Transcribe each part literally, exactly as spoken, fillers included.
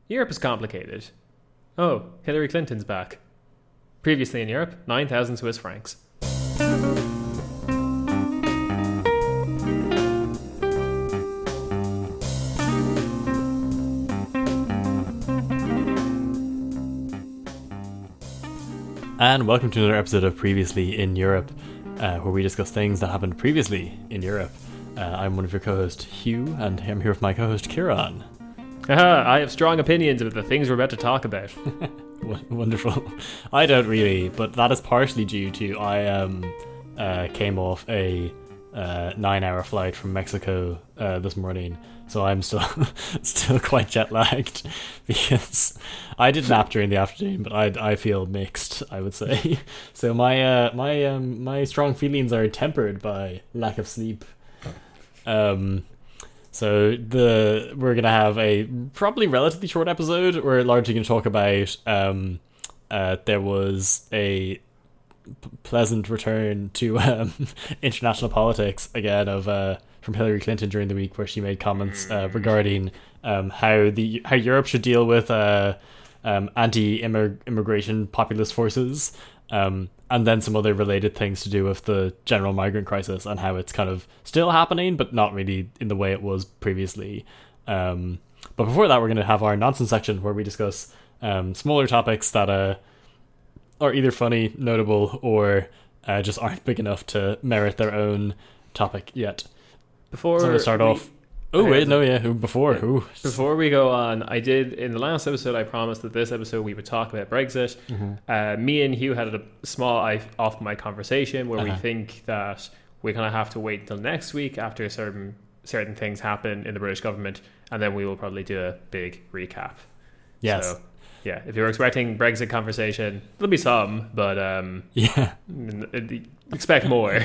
Europe is complicated. Oh, Hillary Clinton's back. Previously in Europe, nine thousand Swiss francs. And welcome to another episode of Previously in Europe, uh, where we discuss things that happened previously in Europe. Uh, I'm one of your co-hosts, Hugh, and I'm here with my co-host, Kieran. Haha, I have strong opinions about the things we're about to talk about. Wonderful. I don't really, but that is partially due to I um, uh, came off a uh, nine-hour flight from Mexico uh, this morning, so I'm still still quite jet-lagged because I did nap during the afternoon, but I I feel mixed, I would say. So my uh, my um, my strong feelings are tempered by lack of sleep. Um. So the we're gonna have a probably relatively short episode. We're largely gonna talk about um, uh, there was a p- pleasant return to um, international politics again of uh, from Hillary Clinton during the week, where she made comments uh, regarding um, how the how Europe should deal with uh, um, anti-immigration populist forces. Um, and then some other related things to do with the general migrant crisis and how it's kind of still happening, but not really in the way it was previously. Um, but before that, we're going to have our nonsense section where we discuss um, smaller topics that uh, are either funny, notable, or uh, just aren't big enough to merit their own topic yet. Before so I'm going to start we, off... Oh, wait, no, yeah, who before? Yeah. Who? Before we go on, I did, in the last episode, I promised that this episode we would talk about Brexit. Mm-hmm. Uh, me and Hugh had a small off-mic conversation where uh-huh. we think that we're going to have to wait until next week after certain certain things happen in the British government, and then we will probably do a big recap. Yes. So, yeah, if you're expecting Brexit conversation, there'll be some, but um, yeah, expect more.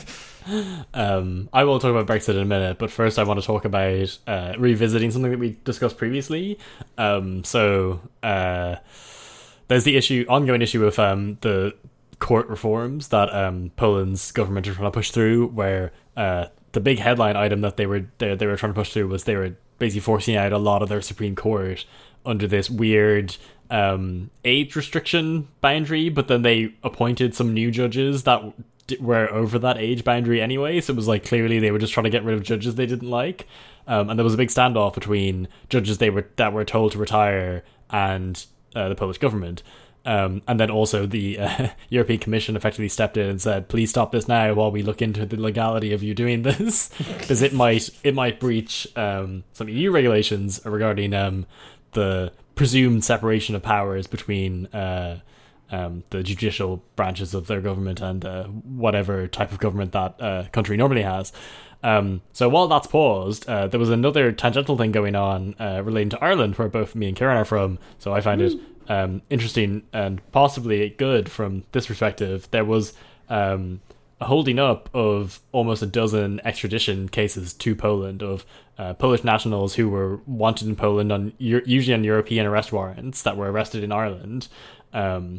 um, I will talk about Brexit in a minute, but first I want to talk about uh, revisiting something that we discussed previously. Um, so uh, there's the issue, ongoing issue of um, the court reforms that um, Poland's government are trying to push through, where uh, the big headline item that they were they, they were trying to push through was they were basically forcing out a lot of their Supreme Court under this weird um, age restriction boundary, but then they appointed some new judges that d- were over that age boundary anyway, so it was like clearly they were just trying to get rid of judges they didn't like, um, and there was a big standoff between judges they were that were told to retire and uh, the Polish government. Um, and then also the uh, European Commission effectively stepped in and said, please stop this now while we look into the legality of you doing this, because it might it might breach um, some E U regulations regarding um, the presumed separation of powers between uh, um, the judicial branches of their government and uh, whatever type of government that uh, country normally has. Um, so while that's paused, uh, there was another tangential thing going on uh, relating to Ireland, where both me and Kieran are from, so I find it um, interesting and possibly good from this perspective. There was um, a holding up of almost a dozen extradition cases to Poland of uh, Polish nationals who were wanted in Poland on usually on European arrest warrants that were arrested in Ireland, um,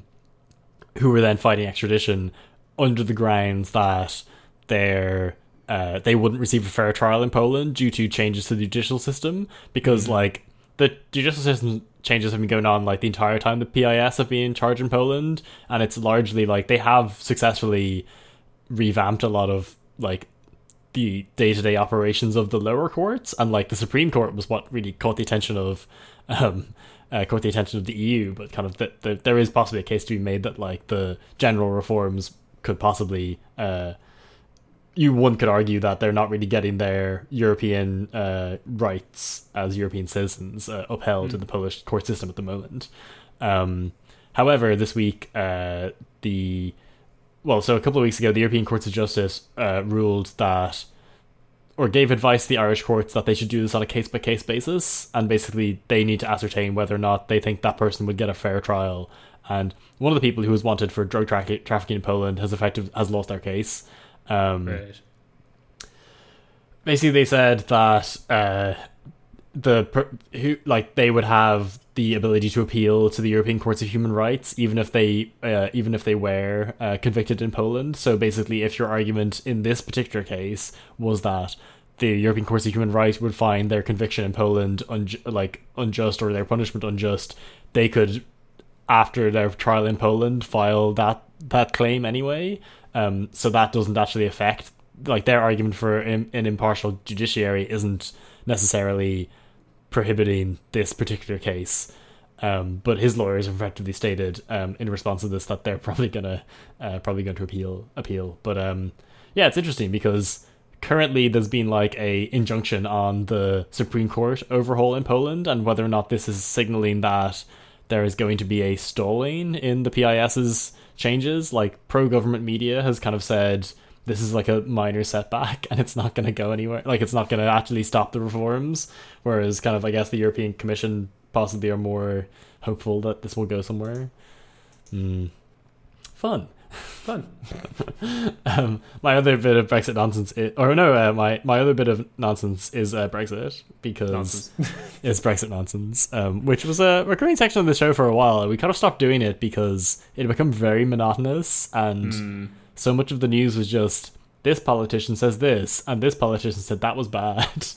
who were then fighting extradition under the grounds that they're uh, they wouldn't receive a fair trial in Poland due to changes to the judicial system, because mm-hmm. like the judicial system changes have been going on like the entire time the P I S have been in charge in Poland, and it's largely like they have successfully revamped a lot of like the day-to-day operations of the lower courts, and like the Supreme Court was what really caught the attention of um uh, caught the attention of the E U, but kind of the, the, there is possibly a case to be made that like the general reforms could possibly uh you one could argue that they're not really getting their European uh rights as European citizens uh, upheld mm. in the Polish court system at the moment. Um however, this week uh the Well, so a couple of weeks ago, the European Courts of Justice uh, ruled that, or gave advice to the Irish courts that they should do this on a case-by-case basis, and basically they need to ascertain whether or not they think that person would get a fair trial. And one of the people who was wanted for drug tra- trafficking in Poland has effective has lost their case. Um, right. Basically, they said that uh, the per- who like they would have the ability to appeal to the European Courts of Human Rights, even if they uh, even if they were uh, convicted in Poland. So basically, if your argument in this particular case was that the European Court of Human Rights would find their conviction in Poland un- like unjust or their punishment unjust, they could, after their trial in Poland, file that that claim anyway. Um, so that doesn't actually affect, like, their argument for an, an impartial judiciary isn't necessarily prohibiting this particular case. Um, but his lawyers have effectively stated um, in response to this that they're probably gonna uh, probably going to appeal appeal. But um, yeah, it's interesting because currently there's been like a injunction on the Supreme Court overhaul in Poland, and whether or not this is signaling that there is going to be a stalling in the PIS's changes. Like, pro-government media has kind of said this is like a minor setback and it's not going to go anywhere. Like, it's not going to actually stop the reforms. Whereas kind of, I guess, the European Commission possibly are more hopeful that this will go somewhere. Mm. Fun. Fun. um, my other bit of Brexit nonsense, is, or no, uh, my, my other bit of nonsense is uh, Brexit, because Nonsense. it's Brexit nonsense, um, which was a recurring section of the show for a while. We kind of stopped doing it because it had become very monotonous, and Mm. so much of the news was just, this politician says this, and this politician said that was bad.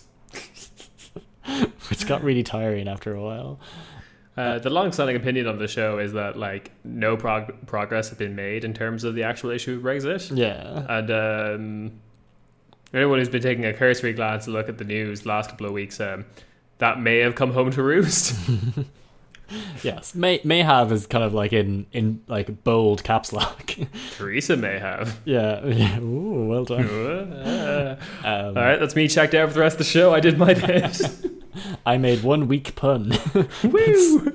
Which got really tiring after a while. Uh, the long-standing opinion on the show is that, like, no prog- progress has been made in terms of the actual issue of Brexit. Yeah. And um, anyone who's been taking a cursory glance to look at the news the last couple of weeks, um, that may have come home to roost. Yes, may may have is kind of like in in like bold caps lock. Theresa may have. Yeah, yeah. Ooh, well done. Uh, Um, all right, that's me checked out for the rest of the show. I did my bit. I made one weak pun. Woo!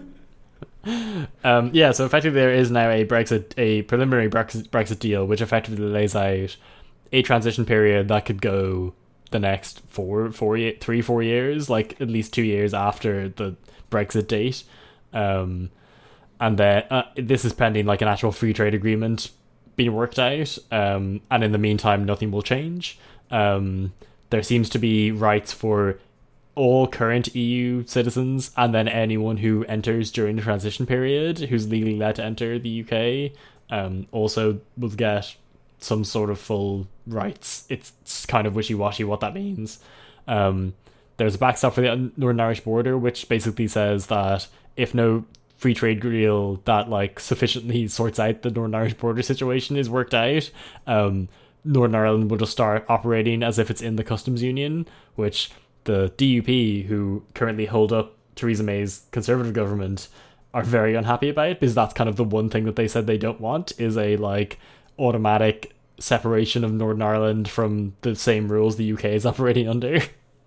um, yeah, so effectively there is now a Brexit, a preliminary Brexit, Brexit deal, which effectively lays out a transition period that could go the next four, four, ye- three, four years, like at least two years after the Brexit date. Um, and then uh, this is pending like an actual free trade agreement being worked out. Um, and in the meantime, nothing will change. Um, there seems to be rights for all current E U citizens, and then anyone who enters during the transition period who's legally allowed to enter the U K um, also will get some sort of full rights. It's kind of wishy-washy what that means. Um, there's a backstop for the Northern Irish border, which basically says that if no free trade deal that like sufficiently sorts out the Northern Irish border situation is worked out, um, Northern Ireland will just start operating as if it's in the customs union, which the D U P, who currently hold up Theresa May's Conservative government, are very unhappy about, because that's kind of the one thing that they said they don't want, is a like automatic separation of Northern Ireland from the same rules the U K is operating under.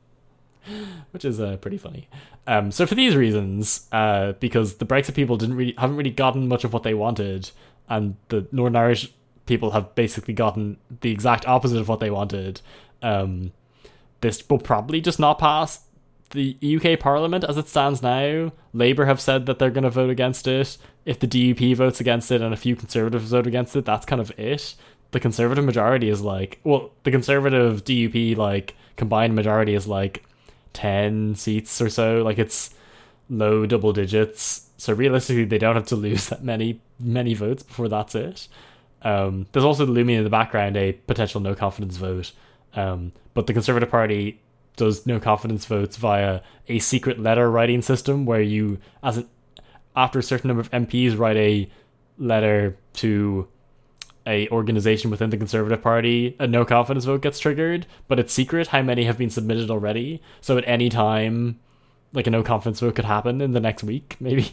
Which is uh, pretty funny. Um, so for these reasons, uh, because the Brexit people didn't really haven't really gotten much of what they wanted, and the Northern Irish people have basically gotten the exact opposite of what they wanted, um, this will probably just not pass the U K Parliament as it stands now. Labour have said that they're going to vote against it. If the D U P votes against it and a few Conservatives vote against it, that's kind of it. The Conservative majority is like, well, the Conservative D U P like combined majority is like ten seats or so. Like, it's low double digits. So realistically, they don't have to lose that many many votes before that's it. Um, there's also looming in the background a potential no confidence vote. Um, but the Conservative Party does no confidence votes via a secret letter writing system, where you, as an, after a certain number of M Ps write a letter to a organization within the Conservative Party, a no confidence vote gets triggered, but it's secret how many have been submitted already. So at any time, like, a no confidence vote could happen in the next week, maybe.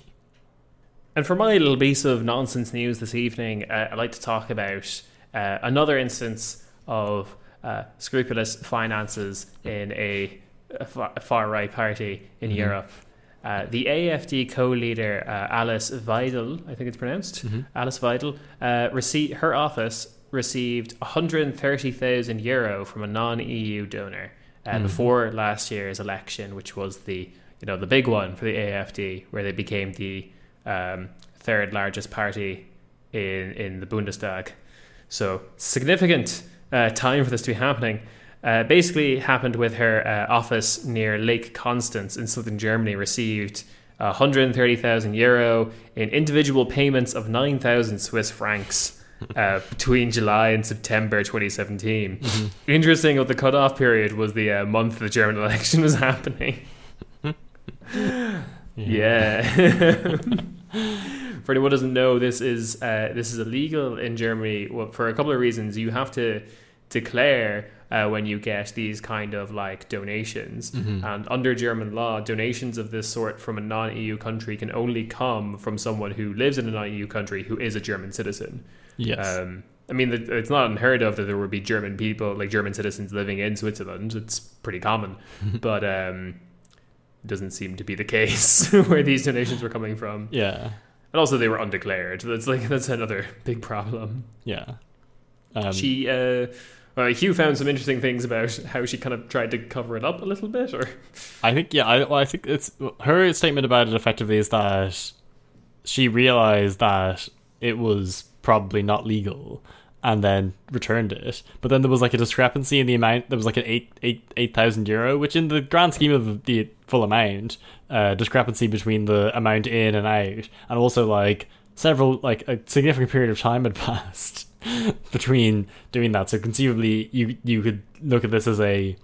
And for my little piece of nonsense news this evening, uh, I'd like to talk about uh, another instance of uh, scrupulous finances in a, a far-right party in mm-hmm. Europe. Uh, the A F D co-leader uh, Alice Weidel, I think it's pronounced, mm-hmm. Alice Weidel, uh, received, her office received one hundred thirty thousand euro from a non-E U donor uh, mm-hmm. before last year's election, which was the you know the big one for the A F D, where they became the um, third largest party in in the Bundestag. So significant uh, time for this to be happening. Uh, basically happened with her uh, office near Lake Constance in southern Germany, received one hundred thirty thousand euro in individual payments of nine thousand Swiss francs uh, between July and September twenty seventeen. Mm-hmm. Interesting, what the cutoff period was the uh, month the German election was happening. Yeah. For anyone who doesn't know, this is uh, this is illegal in Germany. Well, for a couple of reasons. You have to declare uh, when you get these kind of like donations, Mm-hmm. and under German law, donations of this sort from a non-E U country can only come from someone who lives in a non-E U country who is a German citizen. Yes. Um, I mean, it's not unheard of that there would be German people, like German citizens, living in Switzerland. It's pretty common, but um, it doesn't seem to be the case where these donations were coming from. Yeah. And also, they were undeclared. That's like that's another big problem. Yeah. Um, She, uh, uh, Hugh found some interesting things about how she kind of tried to cover it up a little bit, or I think, yeah, I, well, I think it's her statement about it effectively is that she realized that it was probably not legal and then returned it. But then there was like a discrepancy in the amount. There was like an eight eight eight thousand euro, which in the grand scheme of the full amount, uh, discrepancy between the amount in and out, and also like several like a significant period of time had passed between doing that. So conceivably, you you could look at this as a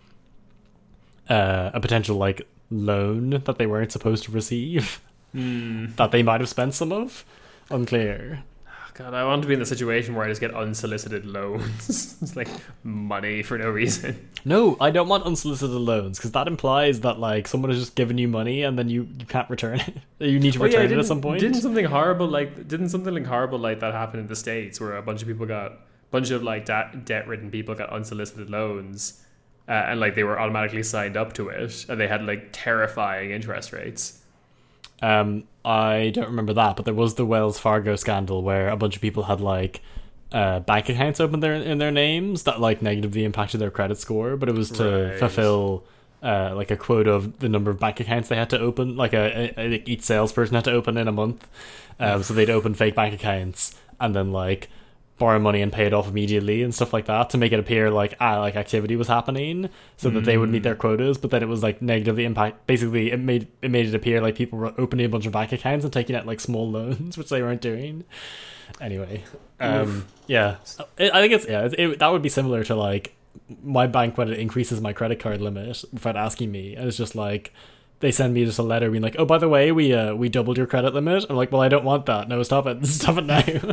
uh, a potential like loan that they weren't supposed to receive, mm. that they might have spent some of. Unclear. God, I want to be in the situation where I just get unsolicited loans. It's like money for no reason. No, I don't want unsolicited loans, because that implies that like someone has just given you money and then you, you can't return it. You need to Oh, return yeah, it at some point. Didn't something horrible like didn't something like horrible like that happen in the States, where a bunch of people got a bunch of like da- debt-ridden people got unsolicited loans, uh, and like they were automatically signed up to it, and they had like terrifying interest rates. Um, I don't remember that, but there was the Wells Fargo scandal where a bunch of people had like uh, bank accounts open there in their names that like negatively impacted their credit score, but it was to Right. fulfill uh, like a quota of the number of bank accounts they had to open. Like a, a, a each salesperson had to open in a month, um, so they'd open fake bank accounts and then like borrow money and pay it off immediately and stuff like that to make it appear like ah like activity was happening so that they would meet their quotas. But then it was like negatively impact. Basically, it made it made it appear like people were opening a bunch of bank accounts and taking out like small loans, which they weren't doing. Anyway, um, yeah, I I think it's yeah, it, it, that would be similar to like my bank when it increases my credit card limit without asking me. And it's just like they send me just a letter being like, oh, by the way, we uh we doubled your credit limit. I'm like, well, I don't want that. No, stop it, stop it now.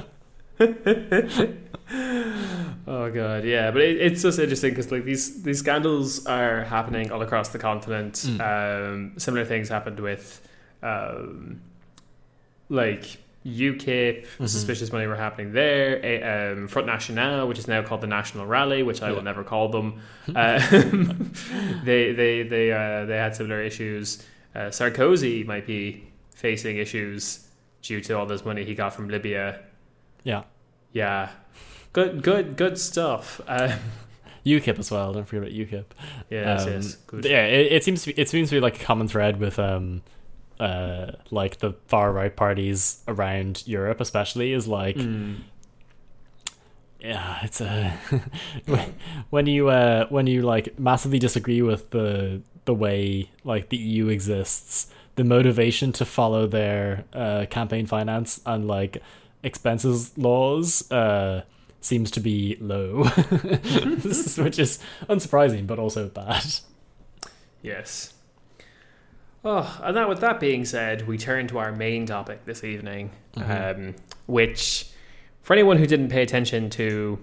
Oh god, yeah, but it, it's just interesting because like these these scandals are happening all across the continent. Mm. Um, similar things happened with, um, like UKIP, Mm-hmm. suspicious money were happening there. A, um, Front National, which is now called the National Rally, which I Yeah. will never call them. Um, they they they uh, they had similar issues. Uh, Sarkozy might be facing issues due to all this money he got from Libya. Yeah. Yeah, good, good, good stuff. Um, UKIP as well. Don't forget about UKIP. yes, Um, yes, good. Yeah, it, it seems to be, it seems to be like a common thread with um, uh, like the far right parties around Europe, especially, is like, Mm. yeah, it's a when you uh when you like massively disagree with the the way like the E U exists, the motivation to follow their uh campaign finance and like expenses laws uh seems to be low, which is unsurprising but also bad. Yes. Oh, and that with that being said, we turn to our main topic this evening, Mhm. um, which, for anyone who didn't pay attention to,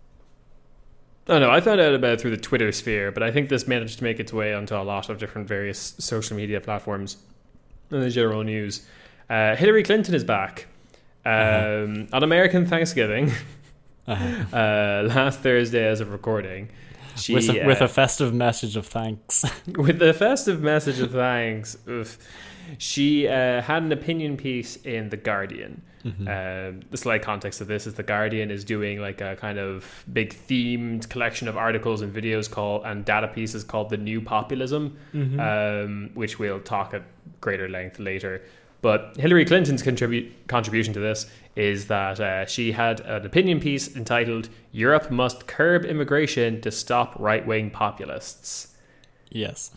I don't know, I found out about it through the Twitter sphere, but I think this managed to make its way onto a lot of different various social media platforms and the general news. Uh, Hillary Clinton is back. Um, Uh-huh. On American Thanksgiving, Uh-huh. uh, last Thursday as of recording, she, with, a, with uh, a festive message of thanks. with the festive message of thanks, oof, she uh, had an opinion piece in The Guardian. Mhm. Um, the slight context of this is The Guardian is doing like a kind of big themed collection of articles and videos called and data pieces called The New Populism, Mhm. um, which we'll talk at greater length later. But Hillary Clinton's contribute contribution to this is that uh, she had an opinion piece entitled "Europe Must Curb Immigration to Stop Right-Wing Populists." Yes.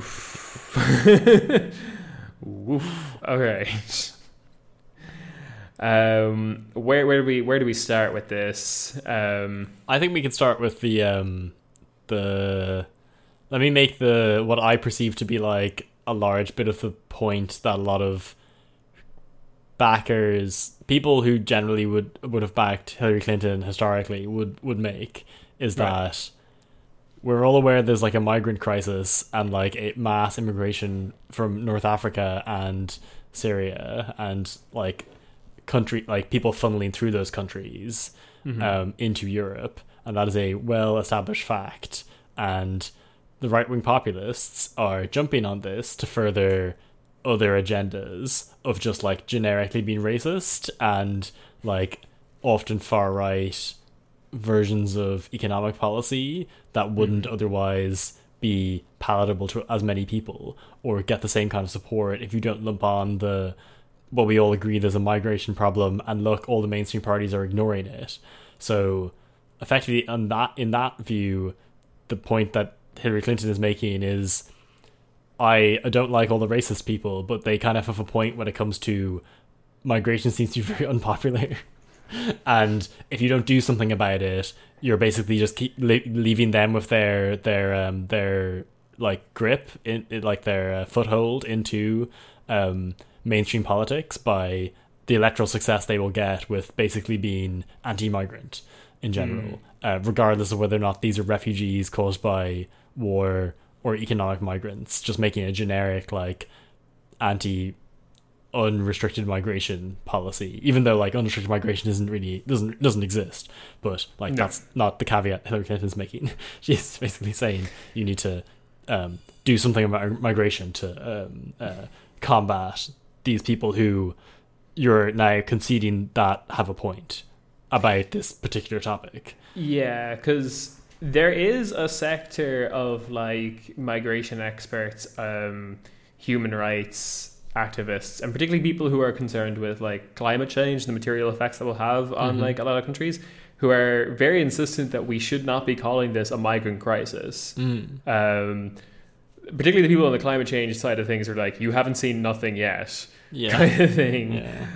Oof. Oof. Okay. Um, where where do we where do we start with this? Um, I think we can start with the um, the. Let me make the what I perceive to be like a large bit of the point that a lot of backers, people who generally would would have backed Hillary Clinton historically, would would make is that right. We're all aware there's like a migrant crisis and like a mass immigration from North Africa and Syria and like country like people funneling through those countries mm-hmm. um, into Europe, and that is a well established fact. And the right wing populists are jumping on this to further other agendas of just like generically being racist and like often far right versions of economic policy that wouldn't mm-hmm. otherwise be palatable to as many people or get the same kind of support if you don't lump on the what we all agree there's a migration problem and look, all the mainstream parties are ignoring it. So effectively on that in that view, the point that Hillary Clinton is making is I don't like all the racist people, but they kind of have a point when it comes to migration seems to be very unpopular. And if you don't do something about it, you're basically just keep li- leaving them with their their um their like grip in, in like their uh, foothold into um mainstream politics by the electoral success they will get with basically being anti-migrant in general, mm. uh, regardless of whether or not these are refugees caused by war or economic migrants, just making a generic like anti unrestricted migration policy, even though like unrestricted migration isn't really doesn't doesn't exist, but like no. that's not the caveat Hillary Clinton's making. She's basically saying you need to um, do something about migration to um, uh, combat these people who you're now conceding that have a point about this particular topic. Yeah, because there is a sector of like migration experts, um, human rights activists, and particularly people who are concerned with like climate change, the material effects that will have on mm-hmm. like a lot of countries, who are very insistent that we should not be calling this a migrant crisis. Mm. Um, particularly the people on the climate change side of things are like, you haven't seen nothing yet, yeah. kind of thing.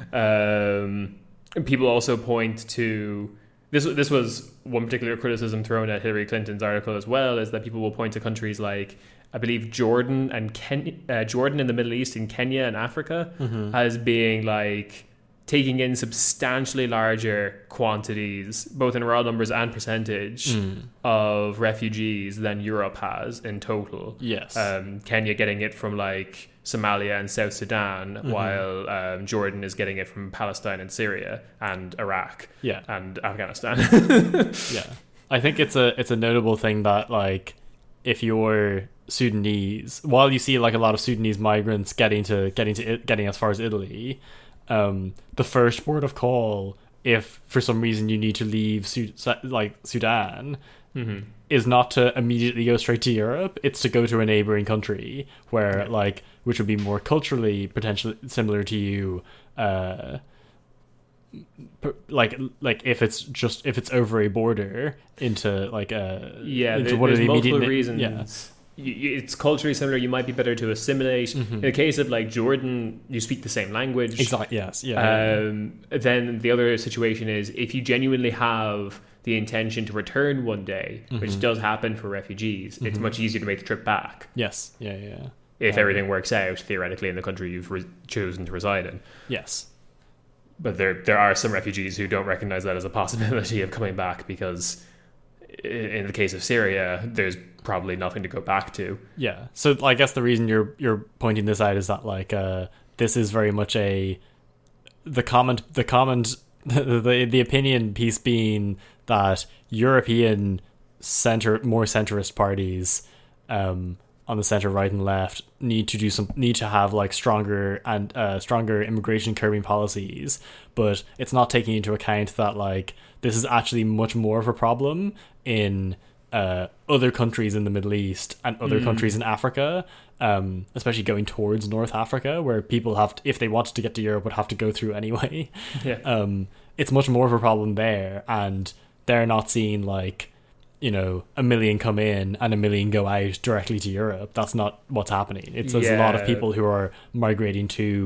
Yeah. Um, people also point to this. This was one particular criticism thrown at Hillary Clinton's article as well, is that people will point to countries like, I believe, Jordan and Ken- uh, Jordan in the Middle East and Kenya and Africa mm-hmm. as being like taking in substantially larger quantities, both in raw numbers and percentage, mm. of refugees than Europe has in total. Yes. Um, Kenya getting it from like Somalia and South Sudan, mm-hmm. while um, Jordan is getting it from Palestine and Syria and Iraq yeah. and Afghanistan. yeah. I think it's a it's a notable thing that like if you're Sudanese, while you see like a lot of Sudanese migrants getting to getting to getting as far as Italy, um, the first port of call, if for some reason you need to leave Sud- like Sudan, mm-hmm. is not to immediately go straight to Europe. It's to go to a neighboring country where, yeah. like, which would be more culturally potentially similar to you. Uh, like like if it's just if it's over a border into like a yeah, into there, what there's are the multiple immediate reasons. Yeah. It's culturally similar. You might be better to assimilate. Mm-hmm. In the case of like Jordan, you speak the same language. Exactly. Yes. Yeah. Um, yeah. Then the other situation is if you genuinely have the intention to return one day, mm-hmm. which does happen for refugees, mm-hmm. it's much easier to make the trip back. Yes. Yeah. Yeah. If um, everything works out theoretically in the country you've re- chosen to reside in. Yes. But there there are some refugees who don't recognize that as a possibility of coming back because, in the case of Syria, there's probably nothing to go back to. Yeah. So I guess the reason you're you're pointing this out is that like uh, this is very much a the comment the comment the, the the opinion piece being that European center more centrist parties um, on the center, right, and left need to do some need to have like stronger and uh, stronger immigration curbing policies, but it's not taking into account that like this is actually much more of a problem in uh, other countries in the Middle East and other mm. countries in Africa, um, especially going towards North Africa, where people have to, if they wanted to get to Europe, would have to go through anyway. Yeah. Um, it's much more of a problem there, and they're not seeing like, you know, a million come in and a million go out directly to Europe. That's not what's happening. It's there's yeah. a lot of people who are migrating to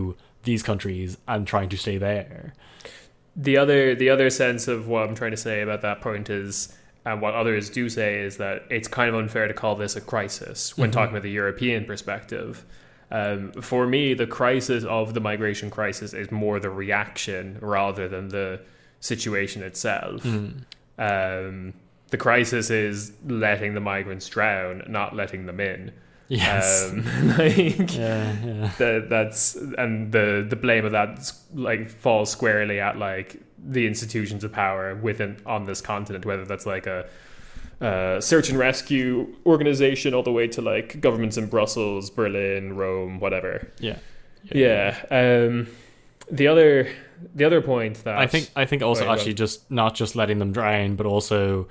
these countries and trying to stay there. The other the other sense of what I'm trying to say about that point is, and what others do say, is that it's kind of unfair to call this a crisis when mm-hmm. talking about the European perspective. Um, for me, the crisis of the migration crisis is more the reaction rather than the situation itself. Mm. Um, the crisis is letting the migrants drown, not letting them in. Yes. Um, like, yeah, yeah. The, that's and the the blame of that like falls squarely at like the institutions of power within on this continent, whether that's like a uh, search and rescue organization all the way to like governments in Brussels, Berlin, Rome, whatever. Yeah. Yeah. yeah. Um, the other the other point that I think I think also Wait, actually just not just letting them drown, but also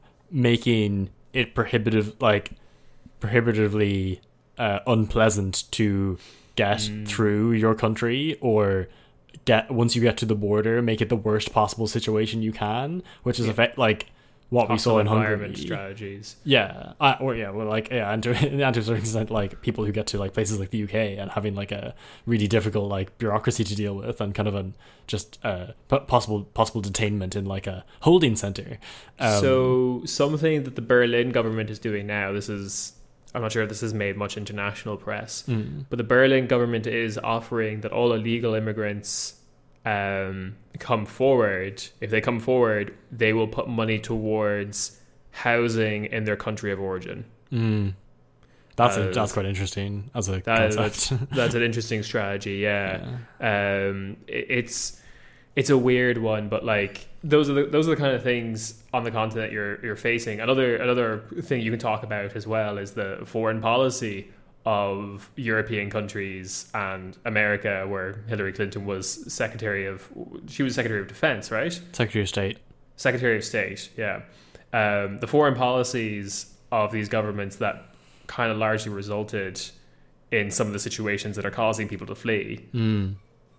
making it prohibitive like prohibitively uh, unpleasant to get mm. through your country, or get once you get to the border, make it the worst possible situation you can, which is yeah. effect like what we saw in Hungary. Strategies. Yeah, uh, or yeah, well, like yeah, and to, and to a certain extent, like people who get to like places like the U K and having like a really difficult like bureaucracy to deal with, and kind of an just uh possible possible detainment in like a holding center. Um, so something that the Berlin government is doing now. This is. I'm not sure if this has made much international press, mm. but the Berlin government is offering that all illegal immigrants um, come forward. If they come forward, they will put money towards housing in their country of origin. Mm. That's uh, a, that's quite interesting as a that, concept. That's, that's an interesting strategy. Yeah, yeah. Um, it, it's it's a weird one, but like those are the those are the kind of things on the continent you're you're facing. Another another thing you can talk about as well is the foreign policy of European countries and America, where Hillary Clinton was Secretary of she was Secretary of Defense, right? Secretary of State. Secretary of State, yeah. Um, the foreign policies of these governments that kind of largely resulted in some of the situations that are causing people to flee. Mm.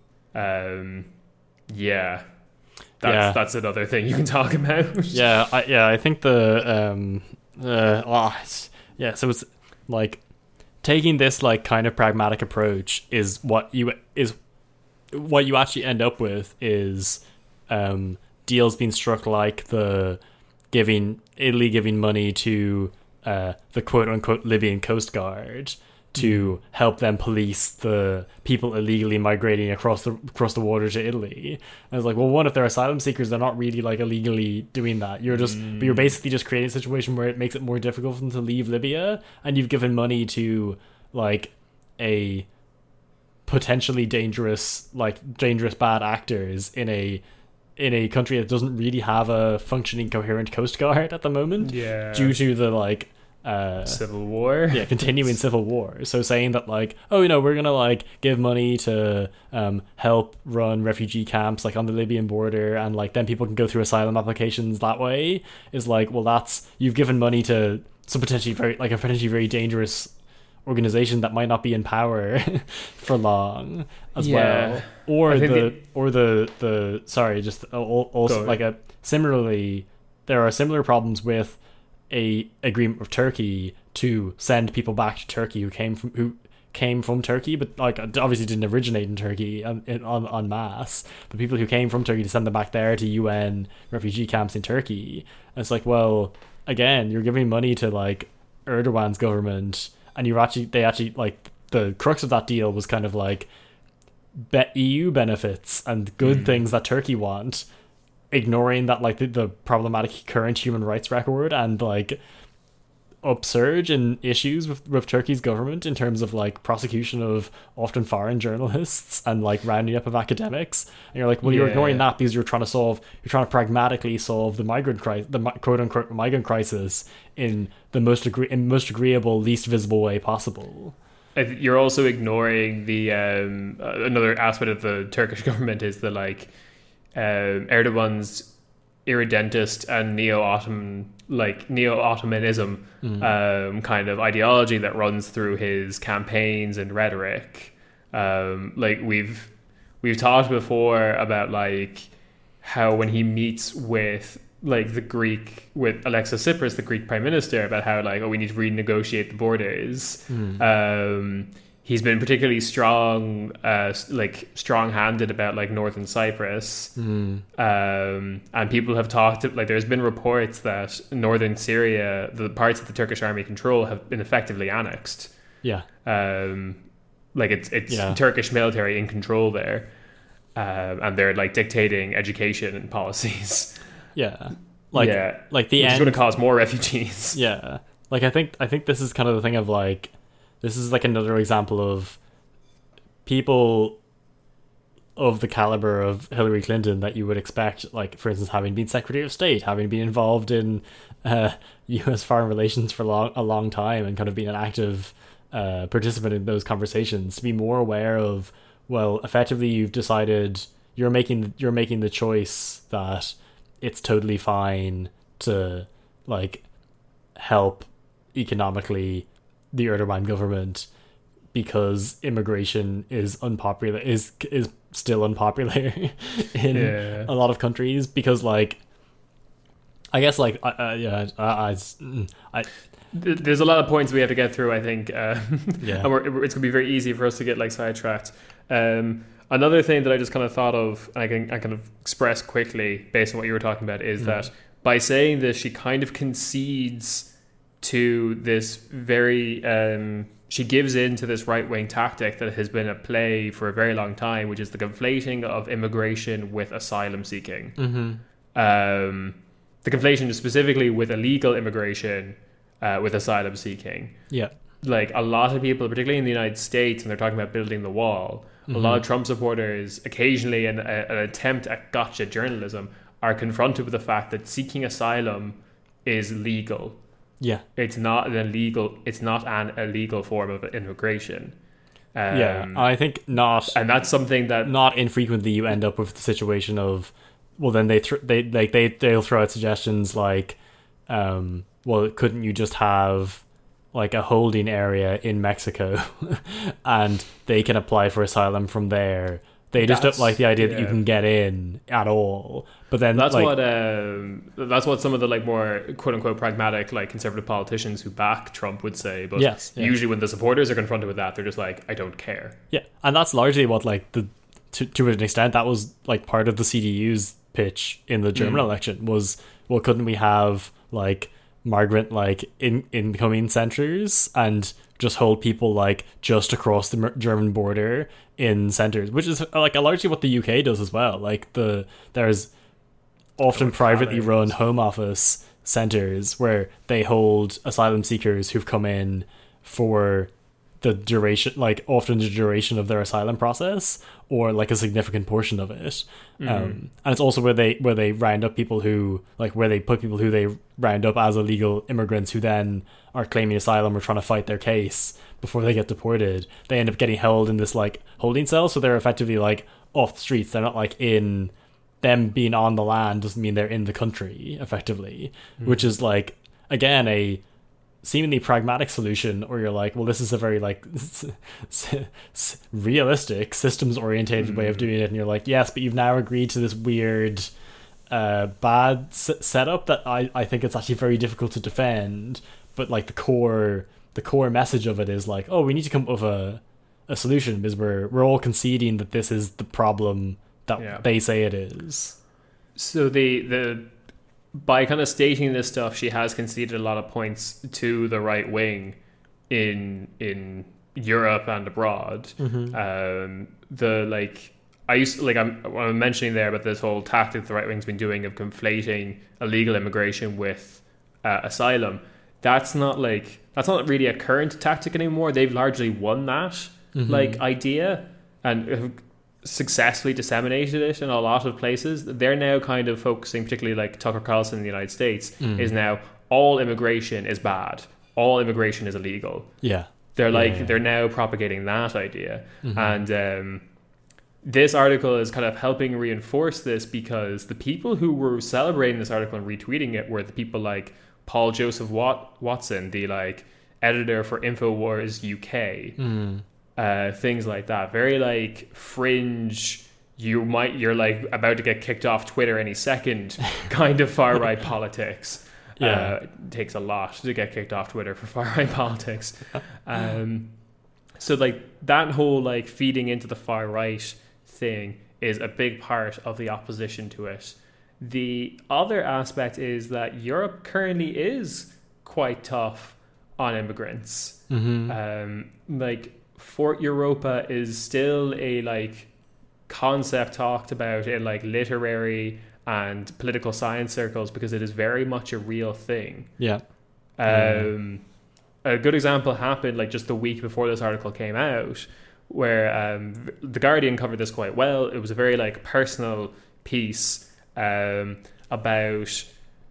Um, yeah. That's, yeah. that's another thing you can talk about. yeah, I, yeah, I think the um, uh, oh, yeah. So it's like taking this like kind of pragmatic approach is what you is what you actually end up with is um, deals being struck like the giving Italy giving money to uh, the quote unquote Libyan Coast Guard to help them police the people illegally migrating across the across the water to Italy. And it's like, well, one, if they're asylum seekers, they're not really like illegally doing that. You're just, mm. but you're basically just creating a situation where it makes it more difficult for them to leave Libya, and you've given money to like a potentially dangerous, like dangerous bad actors in a in a country that doesn't really have a functioning, coherent coast guard at the moment. Yeah, due to the like. Uh, civil war yeah continuing civil war. So saying that like, oh, you know, we're gonna like give money to um help run refugee camps like on the Libyan border, and like then people can go through asylum applications that way, is like, well, that's you've given money to some potentially very like a potentially very dangerous organization that might not be in power for long as yeah. well, or the, the or the the sorry just also like a similarly there are similar problems with a agreement with Turkey to send people back to Turkey who came from who came from Turkey, but like obviously didn't originate in Turkey on on, on masse. But people who came from Turkey, to send them back there to U N refugee camps in Turkey. And it's like, well, again, you're giving money to like Erdogan's government, and you're actually they actually like the crux of that deal was kind of like be- E U benefits and good mm. things that Turkey want, ignoring that like the, the problematic current human rights record and like upsurge in issues with, with Turkey's government in terms of like prosecution of often foreign journalists and like rounding up of academics. And you're like, well, you're yeah. ignoring that because you're trying to solve you're trying to pragmatically solve the migrant crisis, the quote unquote migrant crisis in the most agree- in most agreeable, least visible way possible. You're also ignoring the um another aspect of the Turkish government is the like Uh, Erdogan's irredentist and neo-Ottoman, like neo-Ottomanism mm. um, kind of ideology that runs through his campaigns and rhetoric. Um, like we've we've talked before about like how when he meets with like the Greek with Alexis Tsipras, the Greek prime minister, about how like, oh, we need to renegotiate the borders. Mm. Um, he's been particularly strong, uh, like strong-handed about like Northern Cyprus, mm. um, and people have talked like there's been reports that Northern Syria, the parts of the Turkish army control, have been effectively annexed. Yeah, um, like it's it's yeah. Turkish military in control there, um, and they're like dictating education and policies. Yeah, like yeah, like the which end is going to cause more refugees. Yeah, like I think I think this is kind of the thing of like. This is like another example of people of the caliber of Hillary Clinton that you would expect, like, for instance, having been Secretary of State, having been involved in uh, U S foreign relations for long, a long time and kind of being an active uh, participant in those conversations, to be more aware of, well, effectively you've decided you're making you're making the choice that it's totally fine to, like, help economically the Erdogan government because immigration is unpopular is is still unpopular in yeah. a lot of countries, because like I guess like uh, yeah I, I, I there's a lot of points we have to get through, I think, uh, yeah and we're, it's gonna be very easy for us to get like sidetracked. Um, another thing that I just kind of thought of, and I can I kind of express quickly based on what you were talking about, is mm. that by saying this, she kind of concedes to this very um she gives in to this right-wing tactic that has been at play for a very long time, which is the conflating of immigration with asylum seeking. Mm-hmm. Um the conflation is specifically with illegal immigration uh, with asylum seeking. Yeah, like a lot of people, particularly in the United States, when they're talking about building the wall, mm-hmm. a lot of Trump supporters occasionally in a, an attempt at gotcha journalism are confronted with the fact that seeking asylum is legal. Yeah, it's not an illegal. It's not an illegal form of immigration. Um, yeah, I think not, and that's something that not infrequently you end up with the situation of, well, then they th- they like they they'll throw out suggestions like, um, well, couldn't you just have like a holding area in Mexico, and they can apply for asylum from there. They just that's, don't like the idea yeah. that you can get in at all. But then that's like, what um, that's what some of the like more quote unquote pragmatic like conservative politicians who back Trump would say. But yes, yeah. usually when the supporters are confronted with that, they're just like, I don't care. Yeah, and that's largely what like the to to an extent that was like part of the C D U's pitch in the German mm. election was, well, couldn't we have like migrant like in incoming centers and just hold people like just across the German border in centers, which is like largely what the U K does as well. Like the there's often privately run home office centers where they hold asylum seekers who've come in for the duration, like often the duration of their asylum process or like a significant portion of it. Mm. Um, and it's also where they where they round up people who like where they put people who they round up as illegal immigrants who then are claiming asylum or trying to fight their case before they get deported. They end up getting held in this like holding cell, so they're effectively like off the streets. They're not like in them being on the land doesn't mean they're in the country effectively, mm. which is like again a seemingly pragmatic solution, or you're like, well, this is a very like s- s- realistic systems orientated mm. way of doing it, and you're like, yes, but you've now agreed to this weird uh bad s- setup that I, I think it's actually very difficult to defend, but like the core the core message of it is like, oh, we need to come up with a a solution because we're we're all conceding that this is the problem that yeah. they say it is. So the the by kind of stating this stuff, she has conceded a lot of points to the right wing in in Europe and abroad. Mm-hmm. Um, the like I used to, like I'm, I'm mentioning there about this whole tactic the right wing's been doing of conflating illegal immigration with uh, asylum. That's not like that's not really a current tactic anymore. They've largely won that mm-hmm. like idea and have successfully disseminated it in a lot of places. They're now kind of focusing, particularly like Tucker Carlson in the United States, mm. is now all immigration is bad. All immigration is illegal. Yeah. They're like, yeah, yeah. they're now propagating that idea. Mm-hmm. And um, this article is kind of helping reinforce this because the people who were celebrating this article and retweeting it were the people like Paul Joseph Wat- Watson, the like editor for InfoWars U K. Mm. Uh, things like that, very like fringe. You might you're like about to get kicked off Twitter any second, kind of far right politics. Yeah, uh, it takes a lot to get kicked off Twitter for far right politics. Um, so like that whole like feeding into the far right thing is a big part of the opposition to it. The other aspect is that Europe currently is quite tough on immigrants. Mm-hmm. Um, like Fort Europa is still a like concept talked about in like literary and political science circles because it is very much a real thing. Yeah. Um, a good example happened like just the week before this article came out, where um, the Guardian covered this quite well. It was a very like personal piece um, about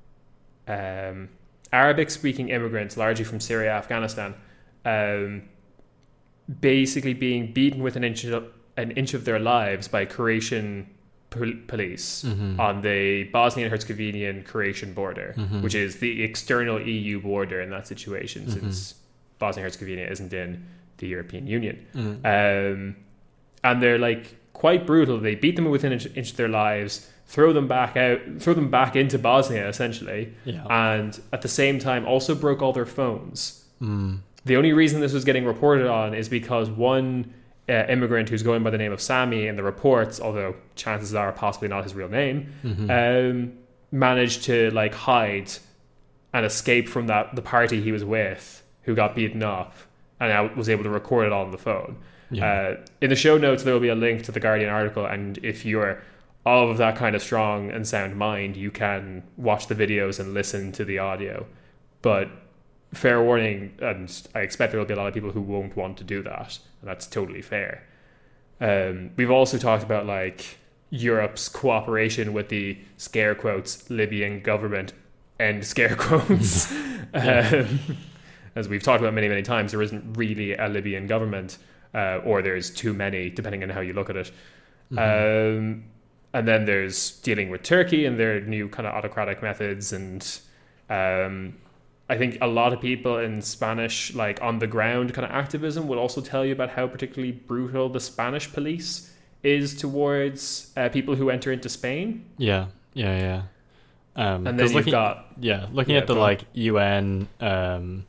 um, Arabic-speaking immigrants, largely from Syria, Afghanistan, um, basically being beaten with an inch of, an inch of their lives by Croatian pol- police mm-hmm. on the Bosnian-Herzegovinian Croatian border, mm-hmm. which is the external E U border in that situation, mm-hmm. since Bosnia-Herzegovina isn't in the European Union. Mm-hmm. Um, and they're like quite brutal. They beat them within an inch, inch of their lives, throw them back out, throw them back into Bosnia, essentially, yeah. and at the same time also broke all their phones. Mm. The only reason this was getting reported on is because one uh, immigrant who's going by the name of Sami in the reports, although chances are possibly not his real name, mm-hmm. um, managed to like hide and escape from that the party he was with, who got beaten up, and I was able to record it all on the phone. Yeah. Uh, in the show notes, there will be a link to the Guardian article, and if you're of that kind of strong and sound mind, you can watch the videos and listen to the audio. But fair warning, and I expect there will be a lot of people who won't want to do that, and that's totally fair. Um, we've also talked about like Europe's cooperation with the scare quotes Libyan government, end scare quotes. Yeah. um, as we've talked about many, many times, there isn't really a Libyan government, uh, or there's too many, depending on how you look at it. Mm-hmm. Um, and then there's dealing with Turkey and their new kind of autocratic methods, and um, I think a lot of people in Spanish, like on the ground kind of activism, will also tell you about how particularly brutal the Spanish police is towards uh, people who enter into Spain. Yeah, yeah, yeah. Um, and then you've looking, got yeah, looking yeah, at the like U N um,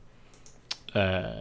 uh,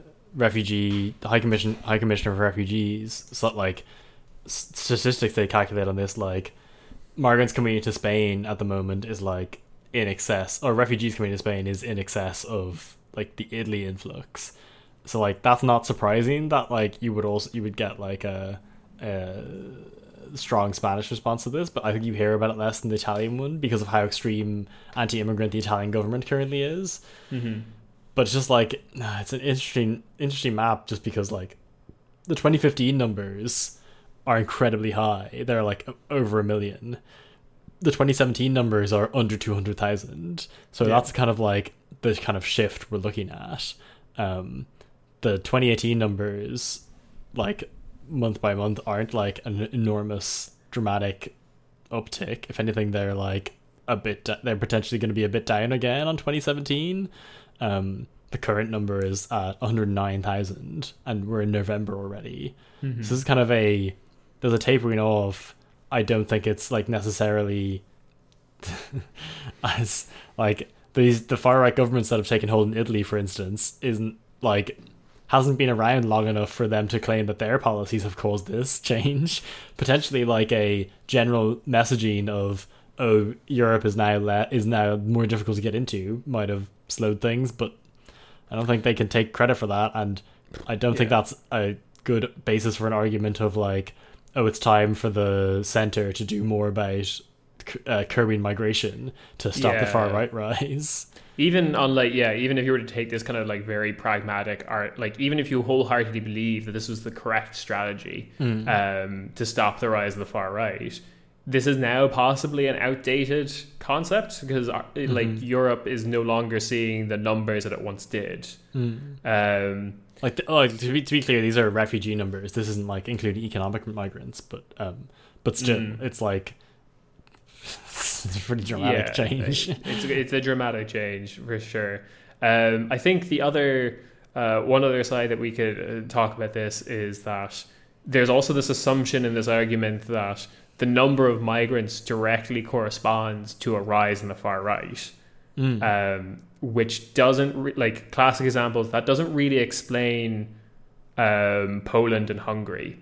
refugee High Commission High Commissioner for Refugees, so like statistics they calculate on this, like migrants coming into Spain at the moment is like in excess, or refugees coming to Spain is in excess of like the Italy influx. So like that's not surprising that like you would also you would get like a, a strong Spanish response to this, but I think you hear about it less than the Italian one because of how extreme anti-immigrant the Italian government currently is. Mm-hmm. But it's just like it's an interesting interesting map just because like the twenty fifteen numbers are incredibly high. They're like over a million. The twenty seventeen numbers are under two hundred thousand. So yeah. That's kind of like the kind of shift we're looking at. Um, the twenty eighteen numbers, like month by month, aren't like an enormous dramatic uptick. If anything, they're like a bit, they're potentially going to be a bit down again on twenty seventeen. Um, the current number is at one hundred nine thousand and we're in November already. Mm-hmm. So this is kind of a, there's a tapering off. I don't think it's like necessarily as like these the far right governments that have taken hold in Italy, for instance, isn't like hasn't been around long enough for them to claim that their policies have caused this change. Potentially, like a general messaging of oh, Europe is now le- is now more difficult to get into might have slowed things, but I don't think they can take credit for that, and I don't yeah. think that's a good basis for an argument of like, oh, it's time for the centre to do more about uh, curbing migration to stop yeah. the far right rise. Even on like, yeah, even if you were to take this kind of like very pragmatic art, like even if you wholeheartedly believe that this was the correct strategy mm. um, to stop the rise of the far right, this is now possibly an outdated concept because mm-hmm. like Europe is no longer seeing the numbers that it once did. Mm. Um, Like, the, oh, to be to be clear, these are refugee numbers. This isn't like including economic migrants, but um, but still, mm. it's like it's a pretty dramatic yeah, change. It's it's a dramatic change for sure. Um, I think the other uh, one other side that we could uh, talk about this is that there's also this assumption in this argument that the number of migrants directly corresponds to a rise in the far right. Mm. Um, which doesn't re- like classic examples that doesn't really explain um, Poland and Hungary.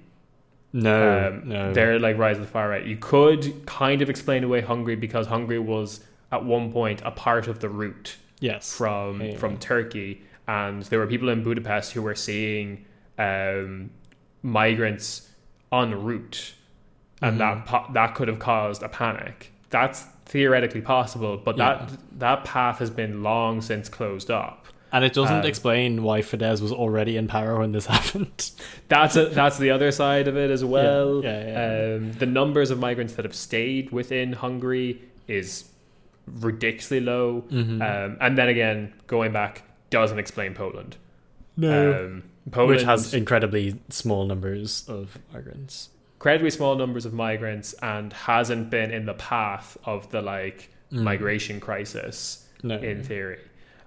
No, um, no. They're like rise of the far right. You could kind of explain away Hungary because Hungary was at one point a part of the route yes. from yeah, yeah. from Turkey, and there were people in Budapest who were seeing um, migrants en route, and Mm-hmm. that po- that could have caused a panic. That's theoretically possible, but Yeah. that that path has been long since closed up. And it doesn't Um, explain why Fidesz was already in power when this happened. That's a, that's the other side of it as well. Yeah, yeah, yeah. Um, the numbers of migrants that have stayed within Hungary is ridiculously low. Mm-hmm. Um, and then again, going back doesn't explain Poland. No. Um, Poland Which has incredibly small numbers of migrants. incredibly small numbers of migrants and hasn't been in the path of the like Mm. migration crisis No. in theory.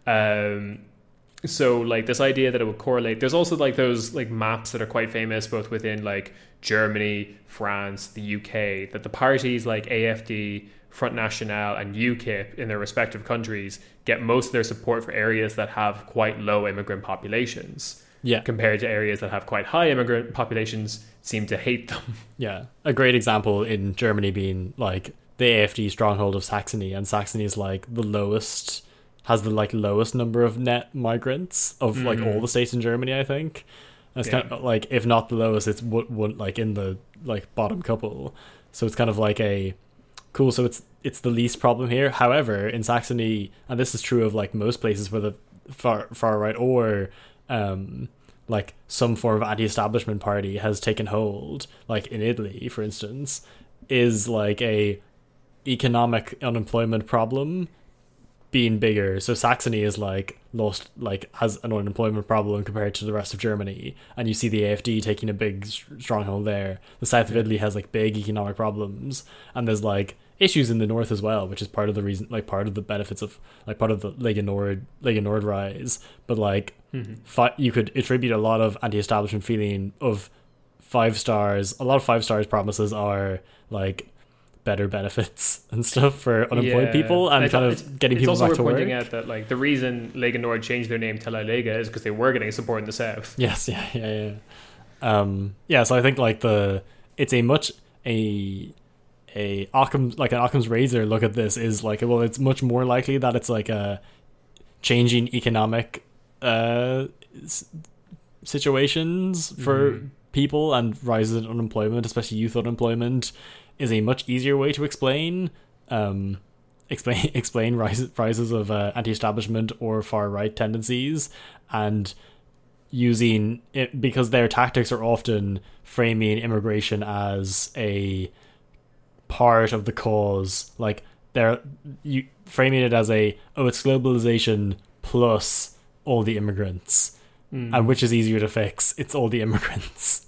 Um, so like this idea that it would correlate, there's also like those like maps that are quite famous both within like Germany, France, the U K, that the parties like A F D, Front National and UKIP in their respective countries get most of their support for areas that have quite low immigrant populations. Yeah. Compared to areas that have quite high immigrant populations seem to hate them. Yeah. A great example in Germany being like the A F D stronghold of Saxony, and Saxony is like the lowest, has the like lowest number of net migrants of like all the states in Germany, I think. And it's Yeah. kind of like, if not the lowest, it's one, one like in the like bottom couple. So it's kind of like a cool. So it's it's the least problem here. However, in Saxony, and this is true of like most places where the far far right or um like some form of anti-establishment party has taken hold, like in Italy, for instance, is like a economic unemployment problem being bigger. So Saxony is like lost, like has an unemployment problem compared to the rest of Germany, and you see the A F D taking a big stronghold there. The south of Italy has like big economic problems, and there's like issues in the north as well, which is part of the reason, like part of the benefits of like part of the Lega Nord Lega Nord rise. But like Mm-hmm. fi- you could attribute a lot of anti-establishment feeling of five stars. A lot of five stars promises are like better benefits and stuff for unemployed Yeah. people, and It's- kind of it's- getting it's people also back worth to work. pointing out that like the reason Lega Nord changed their name to La Lega is because they were getting support in the south. Yes, yeah, yeah, yeah. Um, yeah, so I think like the it's a much a a Occam's like an Occam's razor look at this is like, well, it's much more likely that it's like a changing economic uh s- situations for Mhm. people, and rises in unemployment, especially youth unemployment, is a much easier way to explain um explain explain rises rises of uh, anti-establishment or far right tendencies, and using it because their tactics are often framing immigration as a part of the cause, like they're you framing it as a oh it's globalization plus all the immigrants. Mm. And which is easier to fix? It's all the immigrants.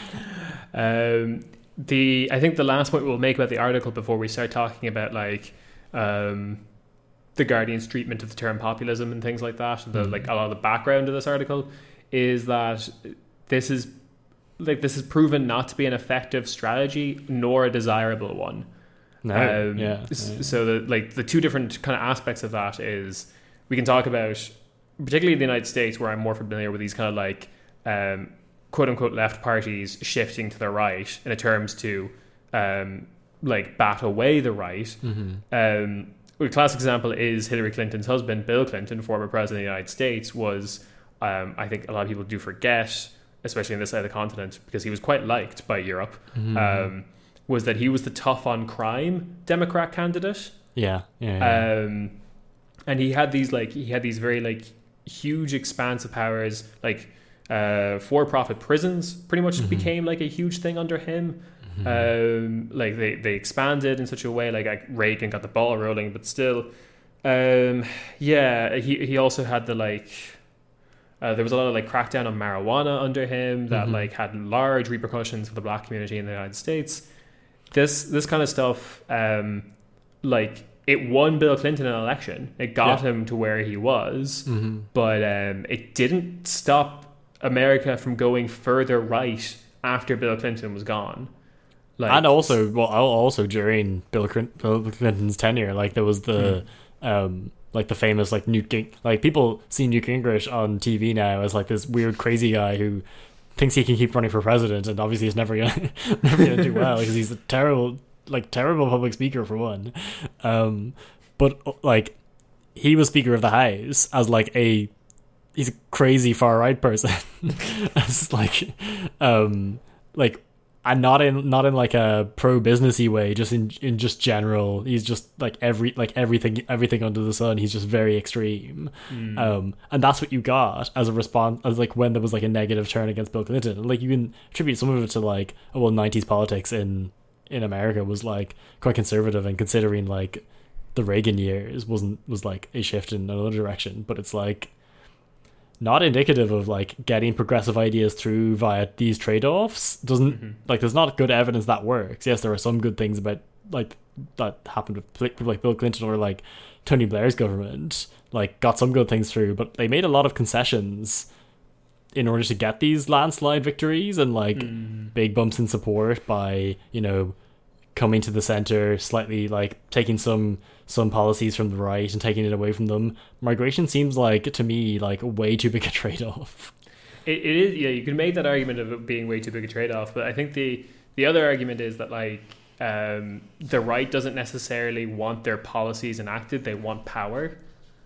Um, the I think the last point we'll make about the article before we start talking about like um, the Guardian's treatment of the term populism and things like that, the Mm. like a lot of the background of this article is that this is like this is proven not to be an effective strategy nor a desirable one. No, Um, yeah, s- yeah. So the like the two different kind of aspects of that is we can talk about, particularly in the United States, where I'm more familiar with these kind of like um, quote unquote left parties shifting to the right in terms to um, like bat away the right. Mm-hmm. Um, a classic example is Hillary Clinton's husband, Bill Clinton, former president of the United States, was um, I think a lot of people do forget, especially in this side of the continent, because he was quite liked by Europe. Mm-hmm. Um, was that he was the tough on crime Democrat candidate. Yeah, yeah, yeah. Um, and he had these like he had these very like huge expansive powers, like uh, for-profit prisons pretty much Mhm. became like a huge thing under him. Mhm. Um, like they, they expanded in such a way, like, like Reagan got the ball rolling, but still, um, yeah, he he also had the like. Uh, there was a lot of like crackdown on marijuana under him that Mhm. like had large repercussions for the black community in the United States. This this kind of stuff, um, like it won Bill Clinton an election. It got Yeah. him to where he was, Mm-hmm. but um, it didn't stop America from going further right after Bill Clinton was gone. Like, And also, well, also during Bill Clinton, Bill Clinton's tenure, like there was the, um, like the famous like Newt Ging- like people see Newt Gingrich on T V now as like this weird crazy guy who thinks he can keep running for president, and obviously he's never gonna never gonna do well because he's a terrible like terrible public speaker for one. Um, but like he was Speaker of the House as like a he's a crazy far right person, as like um like. And not in not in like a pro businessy way, just in in just general. He's just like every like everything everything under the sun. He's just very extreme, mm. um, and that's what you got as a response. As like when there was like a negative turn against Bill Clinton, and like you can attribute some of it to like oh well, nineties politics in in America was like quite conservative, and considering like the Reagan years wasn't was like a shift in another direction. But it's like not indicative of like getting progressive ideas through via these trade-offs. Doesn't mm-hmm. like there's not good evidence that works. Yes, there are some good things about like that happened with people like Bill Clinton or like Tony Blair's government, like got some good things through, but they made a lot of concessions in order to get these landslide victories and like mm. big bumps in support by, you know, coming to the center, slightly like taking some some policies from the right and taking it away from them. Migration seems like, to me, like way too big a trade-off. It, it is, yeah, you can make that argument of it being way too big a trade-off, but I think the the other argument is that like um, the right doesn't necessarily want their policies enacted, they want power.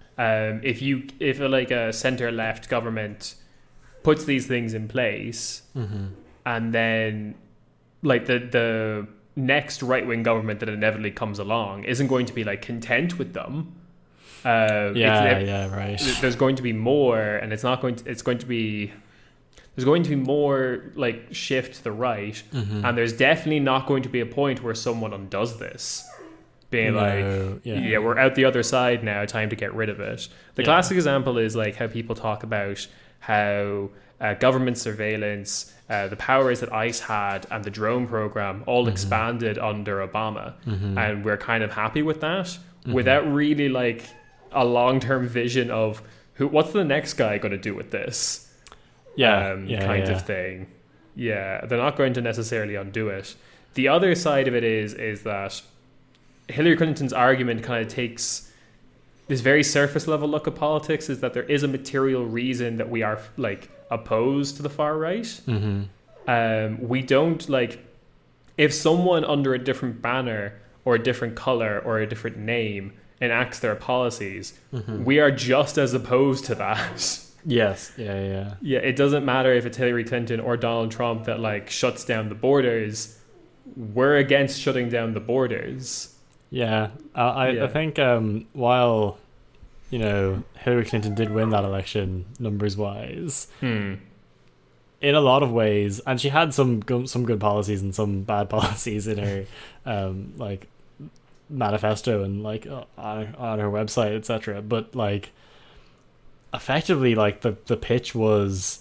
Um, if you if a, like a center-left government puts these things in place, mm-hmm. and then like the the next right-wing government that inevitably comes along isn't going to be like content with them. Uh, yeah, yeah, right. There's going to be more, and it's not going to. It's going to be. There's going to be more like shift to the right, mm-hmm. and there's definitely not going to be a point where someone undoes this, being no, like, yeah. yeah, we're out the other side now. Time to get rid of it. The yeah. classic example is like how people talk about how uh, government surveillance. Uh, the powers that ICE had and the drone program all mm-hmm. expanded under Obama, mm-hmm. and we're kind of happy with that, mm-hmm. without really like a long-term vision of who, what's the next guy going to do with this, yeah, um, yeah kind yeah. of thing. Yeah, they're not going to necessarily undo it. The other side of it is is that Hillary Clinton's argument kind of takes this very surface level look at politics, is that there is a material reason that we are like opposed to the far right. Mm-hmm. Um, we don't like if someone under a different banner or a different color or a different name enacts their policies, mm-hmm. we are just as opposed to that. Yes, yeah, yeah, yeah. It doesn't matter if it's Hillary Clinton or Donald Trump that like shuts down the borders. We're against shutting down the borders. Yeah, I, I, yeah. I think um, while you know Hillary Clinton did win that election numbers wise, hmm. in a lot of ways, and she had some go- some good policies and some bad policies in her um, like manifesto and like on on her website, et cetera. But like effectively, like the the pitch was,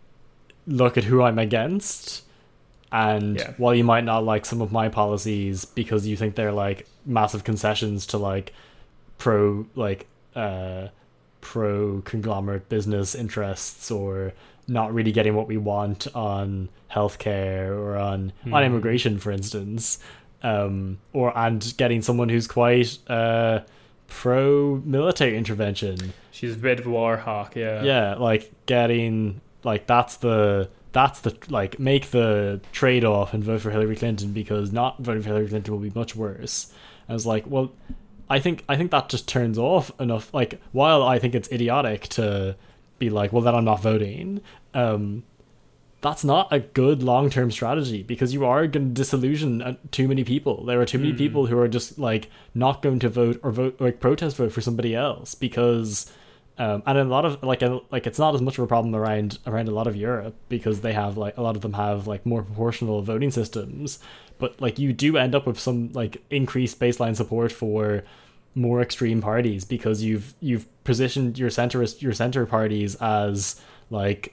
look at who I'm against. And yeah. while you might not like some of my policies because you think they're like massive concessions to like pro like uh pro conglomerate business interests, or not really getting what we want on healthcare or on mm. on immigration, for instance, um or and getting someone who's quite uh pro military intervention. She's a bit of a war hawk, yeah. Yeah, like getting like that's the That's the like make the trade off and vote for Hillary Clinton, because not voting for Hillary Clinton will be much worse. I was like, well, I think I think that just turns off enough. Like, while I think it's idiotic to be like, well, then I'm not voting. Um, that's not a good long term strategy, because you are going to disillusion too many people. There are too many mm. people who are just like not going to vote or vote like protest vote for somebody else, because. Um, and in a lot of like a, like it's not as much of a problem around around a lot of Europe, because they have like a lot of them have like more proportional voting systems, but like you do end up with some like increased baseline support for more extreme parties, because you've you've positioned your centrist your center parties as like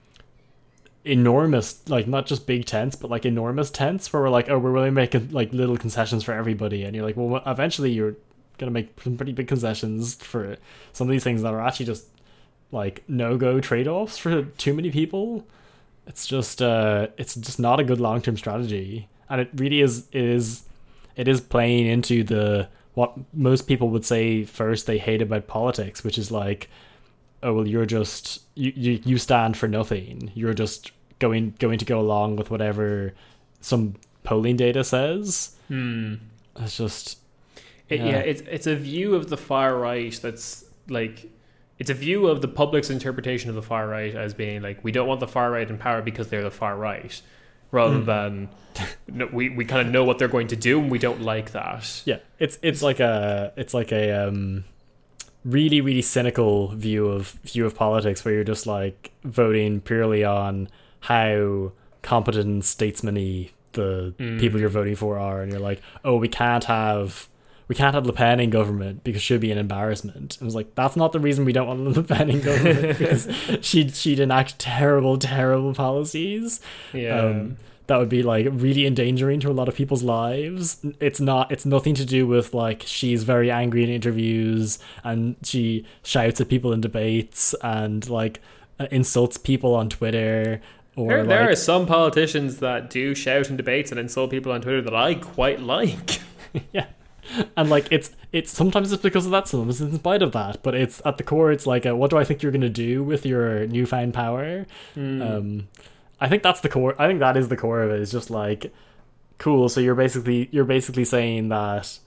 enormous, like not just big tents, but like enormous tents where we're like, oh, we're willing to make like little concessions for everybody, and you're like, well, eventually you're gonna make some pretty big concessions for some of these things that are actually just like no-go trade-offs for too many people. It's just uh it's just not a good long-term strategy, and it really is it is it is playing into the what most people would say first they hate about politics, which is like, oh well, you're just you you, you stand for nothing, you're just going going to go along with whatever some polling data says. Hmm. It's just It, yeah. yeah, it's it's a view of the far right that's like, it's a view of the public's interpretation of the far right as being like, we don't want the far right in power because they're the far right, rather mm. than no, we we kind of know what they're going to do and we don't like that. Yeah, it's it's like a it's like a um, really really cynical view of view of politics where you're just like voting purely on how competent and statesman-y the mm. people you're voting for are, and you're like, oh, we can't have. We can't have Le Pen in government because she'd be an embarrassment. And it was like, that's not the reason we don't want Le Pen in government, because she'd, she'd enact terrible, terrible policies. Yeah. Um, that would be like really endangering to a lot of people's lives. It's not, it's nothing to do with like, she's very angry in interviews and she shouts at people in debates and like uh, insults people on Twitter. Or there, like, there are some politicians that do shout in debates and insult people on Twitter that I quite like. Yeah. And like it's it's sometimes it's because of that, sometimes it's in spite of that, but it's at the core it's like a, what do I think you're going to do with your newfound power? Mm. um I think that's the core. I think that is the core of it. It's just like, cool, so you're basically you're basically saying that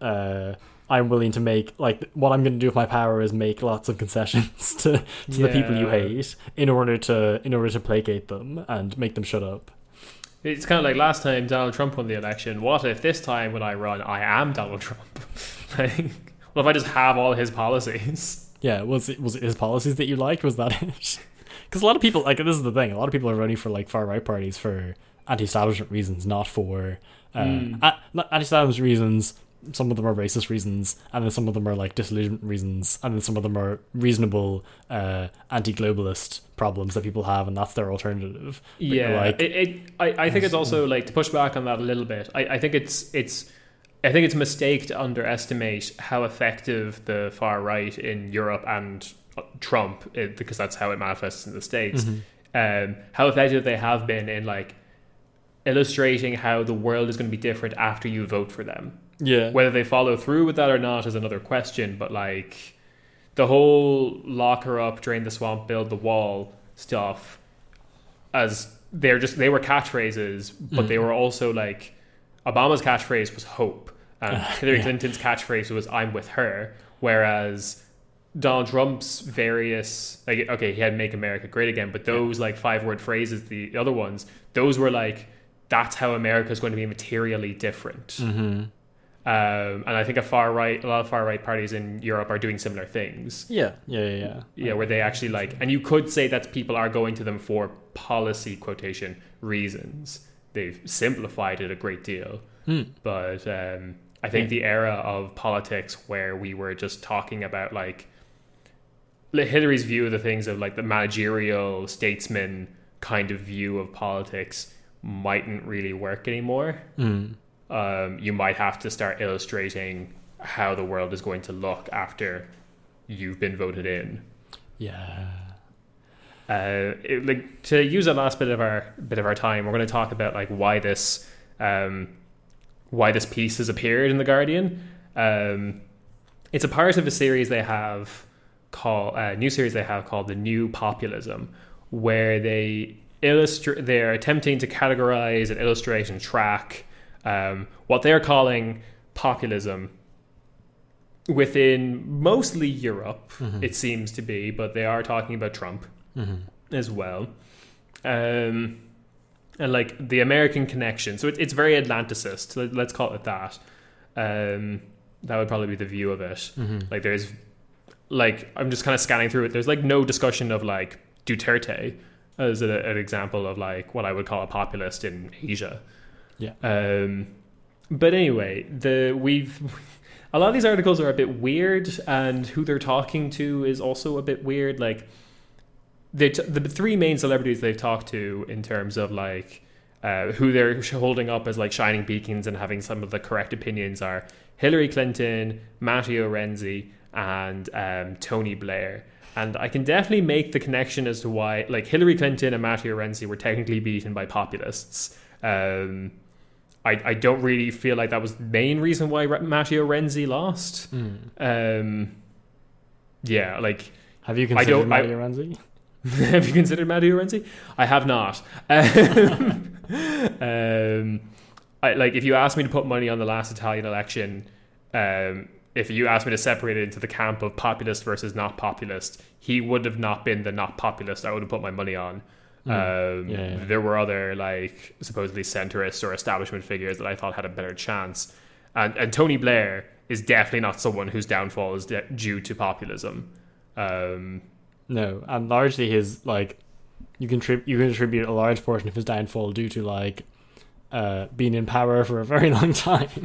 uh I'm willing to make, like, what I'm going to do with my power is make lots of concessions to, to yeah. the people you hate in order to in order to placate them and make them shut up. It's kind of like last time Donald Trump won the election. What if this time when I run, I am Donald Trump? Like, what if I just have all his policies? Yeah, was it was it his policies that you liked? Was that it? Because a lot of people, like, this is the thing, a lot of people are running for like far right parties for anti-establishment reasons, not for uh, mm. a- anti-establishment reasons. Some of them are racist reasons, and then some of them are like disillusionment reasons, and then some of them are reasonable uh, anti-globalist problems that people have, and that's their alternative. But yeah, like, it, it, I, I think it's also like, to push back on that a little bit. I, I think it's it's I think it's a mistake to underestimate how effective the far right in Europe and Trump, it, because that's how it manifests in the States, mm-hmm. um, how effective they have been in like illustrating how the world is going to be different after you vote for them. Yeah. Whether they follow through with that or not is another question, but like the whole lock her up, drain the swamp, build the wall stuff, as they're just they were catchphrases, but mm. they were also like, Obama's catchphrase was hope, and uh, Hillary yeah. Clinton's catchphrase was I'm with her, whereas Donald Trump's various, like, okay, he had Make America Great Again, but those like five word phrases, the other ones, those were like, that's how America is going to be materially different. Mm-hmm. Um, and I think a far right, a lot of far right parties in Europe are doing similar things. Yeah, yeah, yeah, yeah. Yeah, where they actually like, and you could say that people are going to them for policy quotation reasons. They've simplified it a great deal, mm. but um, I think yeah. the era of politics where we were just talking about like Hillary's view of the things of like the managerial statesman kind of view of politics mightn't really work anymore. Mm. Um, you might have to start illustrating how the world is going to look after you've been voted in. Yeah. Uh, it, like, to use a last bit of our bit of our time, we're going to talk about like why this um, why this piece has appeared in The Guardian. Um, it's a part of a series they have called a uh, new series they have called The New Populism, where they illustrate they're attempting to categorize and illustrate and track Um, what they're calling populism within mostly Europe, mm-hmm. it seems to be, but they are talking about Trump mm-hmm. as well. Um, and like the American connection. So it, it's very Atlanticist. Let's call it that. Um, that would probably be the view of it. Mm-hmm. Like there's, like, I'm just kind of scanning through it. There's like no discussion of like Duterte as a, an example of like what I would call a populist in Asia. Yeah. Um, but anyway, the we've a lot of these articles are a bit weird, and who they're talking to is also a bit weird. Like they t- the three main celebrities they've talked to in terms of like uh, who they're holding up as like shining beacons and having some of the correct opinions are Hillary Clinton, Matteo Renzi, and um, Tony Blair. And I can definitely make the connection as to why like Hillary Clinton and Matteo Renzi were technically beaten by populists. Um, I, I don't really feel like that was the main reason why Matteo Renzi lost. Mm. Um, yeah, like have you considered I don't, Matteo Renzi? Have you considered Matteo Renzi? I have not. Um, um, I, like, if you asked me to put money on the last Italian election, um, if you asked me to separate it into the camp of populist versus not populist, he would have not been the not populist I would have put my money on. Mm. Um, yeah, yeah. There were other, like, supposedly centrist or establishment figures that I thought had a better chance. And, and Tony Blair is definitely not someone whose downfall is de- due to populism. Um, no, and largely his, like, you can tri- you can attribute a large portion of his downfall due to, like, uh, being in power for a very long time.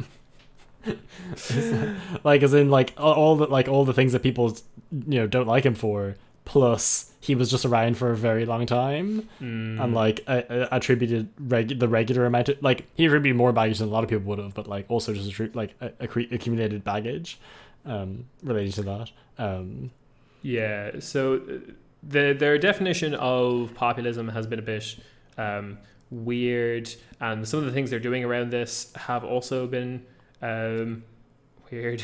Like, as in, like, all the like all the things that people, you know, don't like him for, plus he was just around for a very long time, mm. and like uh, uh, attributed reg- the regular amount of, like, he attributed more baggage than a lot of people would have, but like also just attri- like a- a- accumulated baggage um related to that. Um yeah so the their definition of populism has been a bit um weird, and some of the things they're doing around this have also been um weird.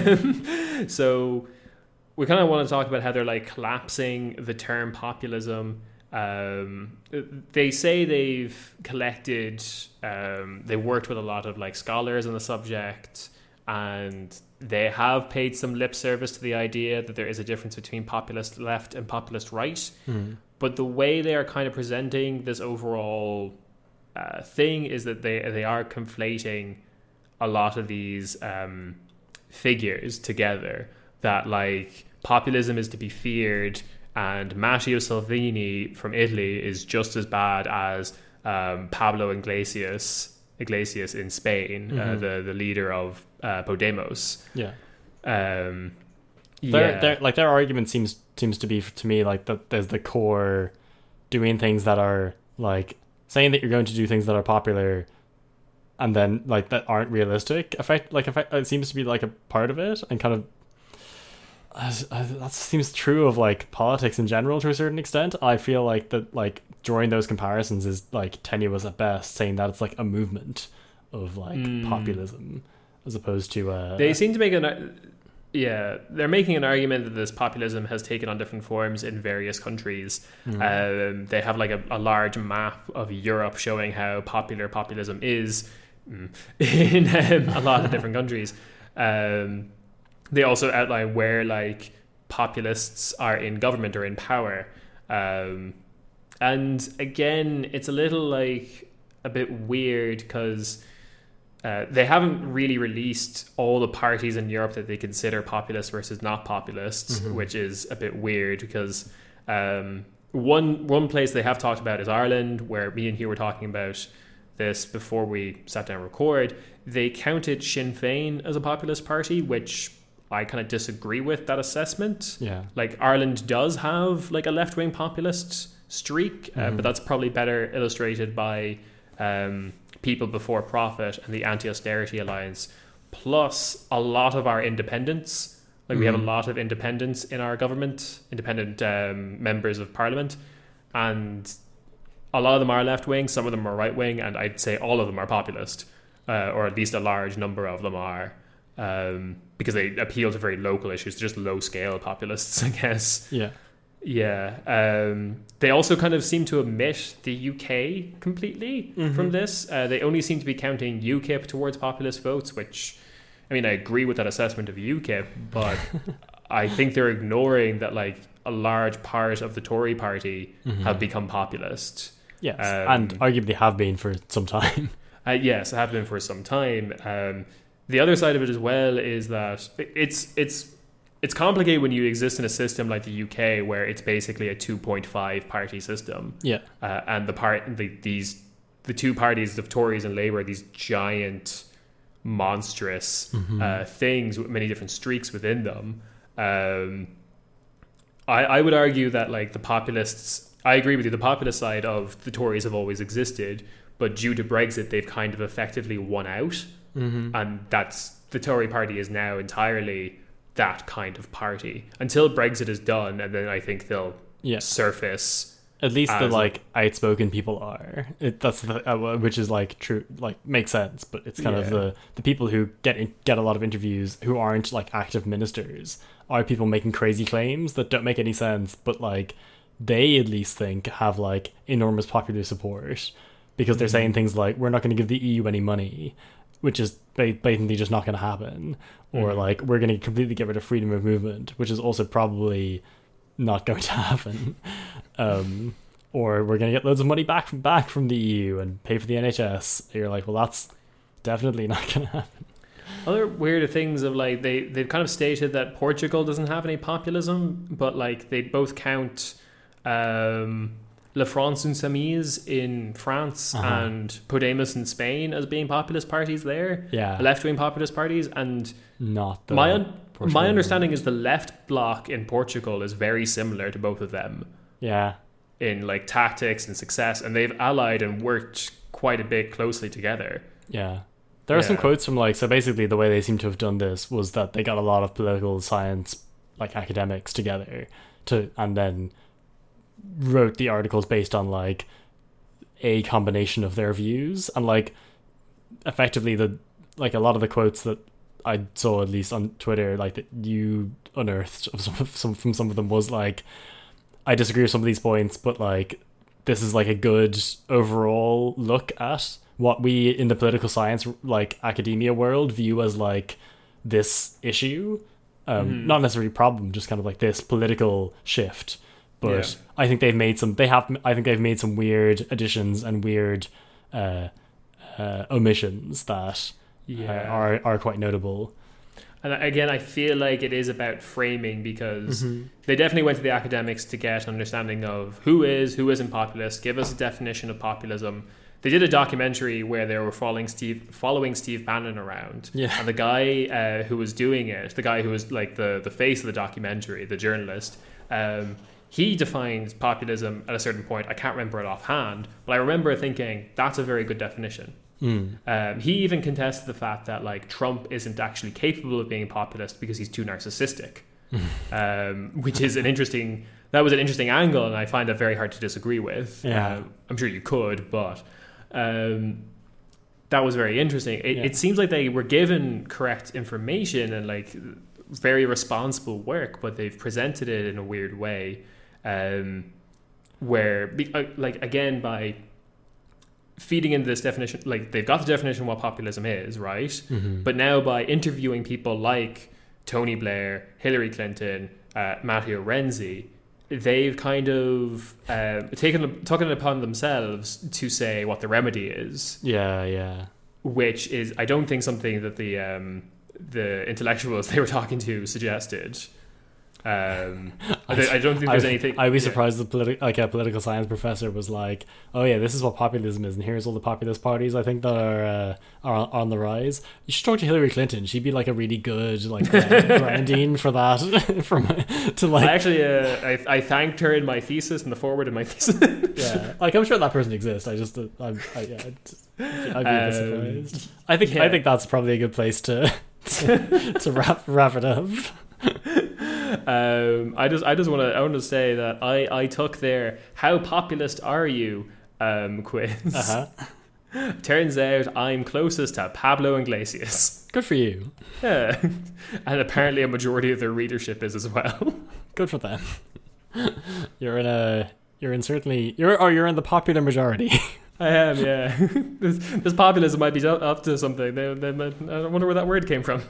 So we kind of want to talk about how they're, like, collapsing the term populism. Um, they say they've collected, um, they worked with a lot of, like, scholars on the subject, and they have paid some lip service to the idea that there is a difference between populist left and populist right. Mm. But the way they are kind of presenting this overall uh, thing is that they they are conflating a lot of these um, figures together. That, like, populism is to be feared, and Matteo Salvini from Italy is just as bad as um, Pablo Iglesias Iglesias in Spain, mm-hmm. uh, the the leader of uh, Podemos. Yeah. Um, their, yeah. Their, like, their argument seems seems to be, to me, like, that there's the core doing things that are, like, saying that you're going to do things that are popular, and then, like, that aren't realistic. Effect like effect, it seems to be, like, a part of it, and kind of. That seems true of, like, politics in general to a certain extent. I feel like that, like, drawing those comparisons is, like, tenuous at best, saying that it's, like, a movement of, like, mm. populism as opposed to uh they seem to make an yeah they're making an argument that this populism has taken on different forms in various countries. Mm. Um, they have, like, a, a large map of Europe showing how popular populism is mm, in um, a lot of different countries. Um They also outline where, like, populists are in government or in power. Um, and again, it's a little, like, a bit weird because uh, they haven't really released all the parties in Europe that they consider populist versus not populist, mm-hmm. which is a bit weird because um, one one place they have talked about is Ireland, where me and Hugh were talking about this before we sat down and record. They counted Sinn Féin as a populist party, which I kind of disagree with that assessment. Yeah. Like, Ireland does have, like, a left-wing populist streak, uh, mm-hmm. but that's probably better illustrated by um, People Before Profit and the Anti-Austerity Alliance, plus a lot of our independents. Like, mm-hmm. we have a lot of independents in our government, independent um, members of parliament, and a lot of them are left-wing, some of them are right-wing, and I'd say all of them are populist, uh, or at least a large number of them are. Um, because they appeal to very local issues. They're just low-scale populists, I guess. Yeah. Yeah. Um, they also kind of seem to omit the U K completely mm-hmm. from this. Uh, they only seem to be counting UKIP towards populist votes, which, I mean, I agree with that assessment of UKIP, but I think they're ignoring that, like, a large part of the Tory party mm-hmm. have become populist. Yes, um, and arguably have been for some time. uh, yes, have been for some time. Um, The other side of it as well is that it's it's it's complicated when you exist in a system like the U K, where it's basically a two point five party system. Yeah, uh, and the part the, these the two parties, the Tories and Labour, these giant, monstrous mm-hmm. uh, things with many different streaks within them. Um, I I would argue that, like, the populists. I agree with you. The populist side of the Tories have always existed, but due to Brexit, they've kind of effectively won out. Mm-hmm. And that's the Tory party is now entirely that kind of party until Brexit is done, and then I think they'll yeah. surface. At least the, like, outspoken people are. It, that's the, uh, which is, like, true, like, makes sense. But it's kind yeah. of the the people who get in, get a lot of interviews who aren't, like, active ministers are people making crazy claims that don't make any sense, but, like, they at least think have like enormous popular support, because they're saying things like, we're not going to give the E U any money, which is blatantly just not going to happen, or mm. like, we're going to completely get rid of freedom of movement, which is also probably not going to happen. um, or we're going to get loads of money back from back from the E U and pay for the N H S. You're like, well, that's definitely not going to happen. Other weird things of like, they, they've kind of stated that Portugal doesn't have any populism, but like they both count um, La France Insoumise in France uh-huh. and Podemos in Spain as being populist parties there. Yeah. Left-wing populist parties. And not the my un- my understanding is the left bloc in Portugal is very similar to both of them. Yeah. In like tactics and success, and they've allied and worked quite a bit closely together. Yeah. There are yeah. some quotes from like, so basically the way they seem to have done this was that they got a lot of political science like academics together to, and then wrote the articles based on like a combination of their views, and like effectively the like a lot of the quotes that I saw at least on Twitter, like that you unearthed of some, some from some of them, was like, I disagree with some of these points, but like this is like a good overall look at what we in the political science like academia world view as like this issue, um mm-hmm. not necessarily problem, just kind of like this political shift. But yeah. I think they've made some they have I think they've made some weird additions and weird uh uh omissions that yeah. uh, are are quite notable. And again, I feel like it is about framing, because mm-hmm. they definitely went to the academics to get an understanding of who is who isn't populist, give us a definition of populism. They did a documentary where they were following Steve, following Steve Bannon around. Yeah. And the guy uh, who was doing it, the guy who was like the, the face of the documentary, the journalist, um, he defined populism at a certain point. I can't remember it offhand, but I remember thinking, that's a very good definition. Mm. Um, he even contested the fact that like Trump isn't actually capable of being populist because he's too narcissistic, um, which is an interesting, that was an interesting angle, and I find that very hard to disagree with. Yeah. Um, I'm sure you could, but... Um, that was very interesting. It, yeah. it seems like they were given correct information and like very responsible work, but they've presented it in a weird way, um, where like again by feeding into this definition, like they've got the definition of what populism is, right? Mm-hmm. But now by interviewing people like Tony Blair, Hillary Clinton, uh, Matteo Renzi, they've kind of uh, taken taken it upon themselves to say what the remedy is. Yeah, yeah. Which is, I don't think, something that the um, the intellectuals they were talking to suggested. Um, I, I don't think there's I'd, anything. I'd be yeah. surprised the politi- like a political science professor was like, "Oh yeah, this is what populism is, and here's all the populist parties I think that are uh, are on, on the rise. You should talk to Hillary Clinton. She'd be like a really good like uh, grounding for that. From to like, I actually, uh, I I thanked her in my thesis in the forward of my thesis. yeah, like I'm sure that person exists. I just, uh, I'm, I, yeah, just, I'd be a bit surprised. I think yeah. I think that's probably a good place to to, to wrap wrap it up. Um, I just, I just want to, I want to say that I, I took their "How populist are you?" um, quiz. Uh-huh. Turns out I'm closest to Pablo Iglesias. Good for you. Yeah, and apparently a majority of their readership is as well. Good for them. You're in a, you're in certainly, you're, or you're in the popular majority. I am, yeah. this, this populism might be up to something. They, they might, I wonder where that word came from.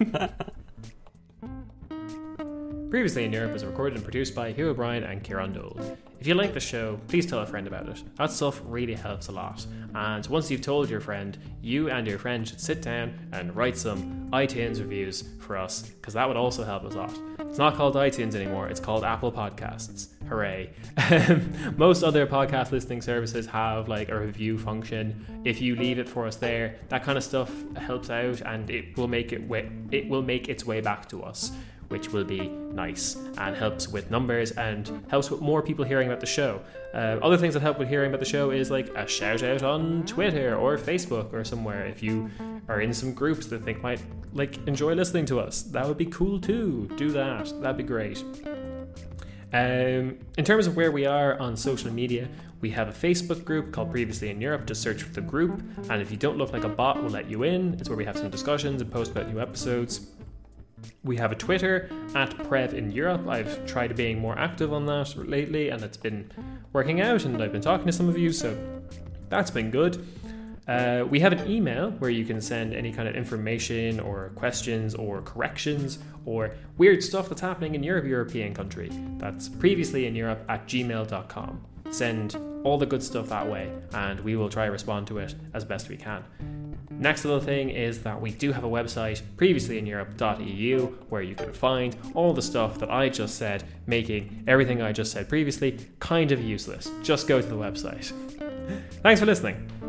Previously in Europe is recorded and produced by Hugh O'Brien and Kieran Dole. If you like the show, please tell a friend about it. That stuff really helps a lot. And once you've told your friend, you and your friend should sit down and write some iTunes reviews for us, because that would also help us a lot. It's not called iTunes anymore, it's called Apple Podcasts. Hooray. Most other podcast listening services have like a review function. If you leave it for us there, that kind of stuff helps out, and it will make it way, it will make its way back to us, which will be nice and helps with numbers and helps with more people hearing about the show. Uh, other things that help with hearing about the show is like a shout out on Twitter or Facebook or somewhere. If you are in some groups that think might like enjoy listening to us, that would be cool too. Do that. That'd be great. Um, in terms of where we are on social media, we have a Facebook group called Previously in Europe. Just search for the group, and if you don't look like a bot, we'll let you in. It's where we have some discussions and post about new episodes. We have a Twitter at Prev in Europe. I've tried being more active on that lately, and it's been working out, and I've been talking to some of you, so that's been good. Uh, we have an email where you can send any kind of information or questions or corrections or weird stuff that's happening in your European country. That's previously in Europe at gmail dot com. Send all the good stuff that way, and we will try to respond to it as best we can. Next little thing is that we do have a website, previously in Europe dot E U, where you can find all the stuff that I just said, making everything I just said previously kind of useless. Just go to the website. Thanks for listening.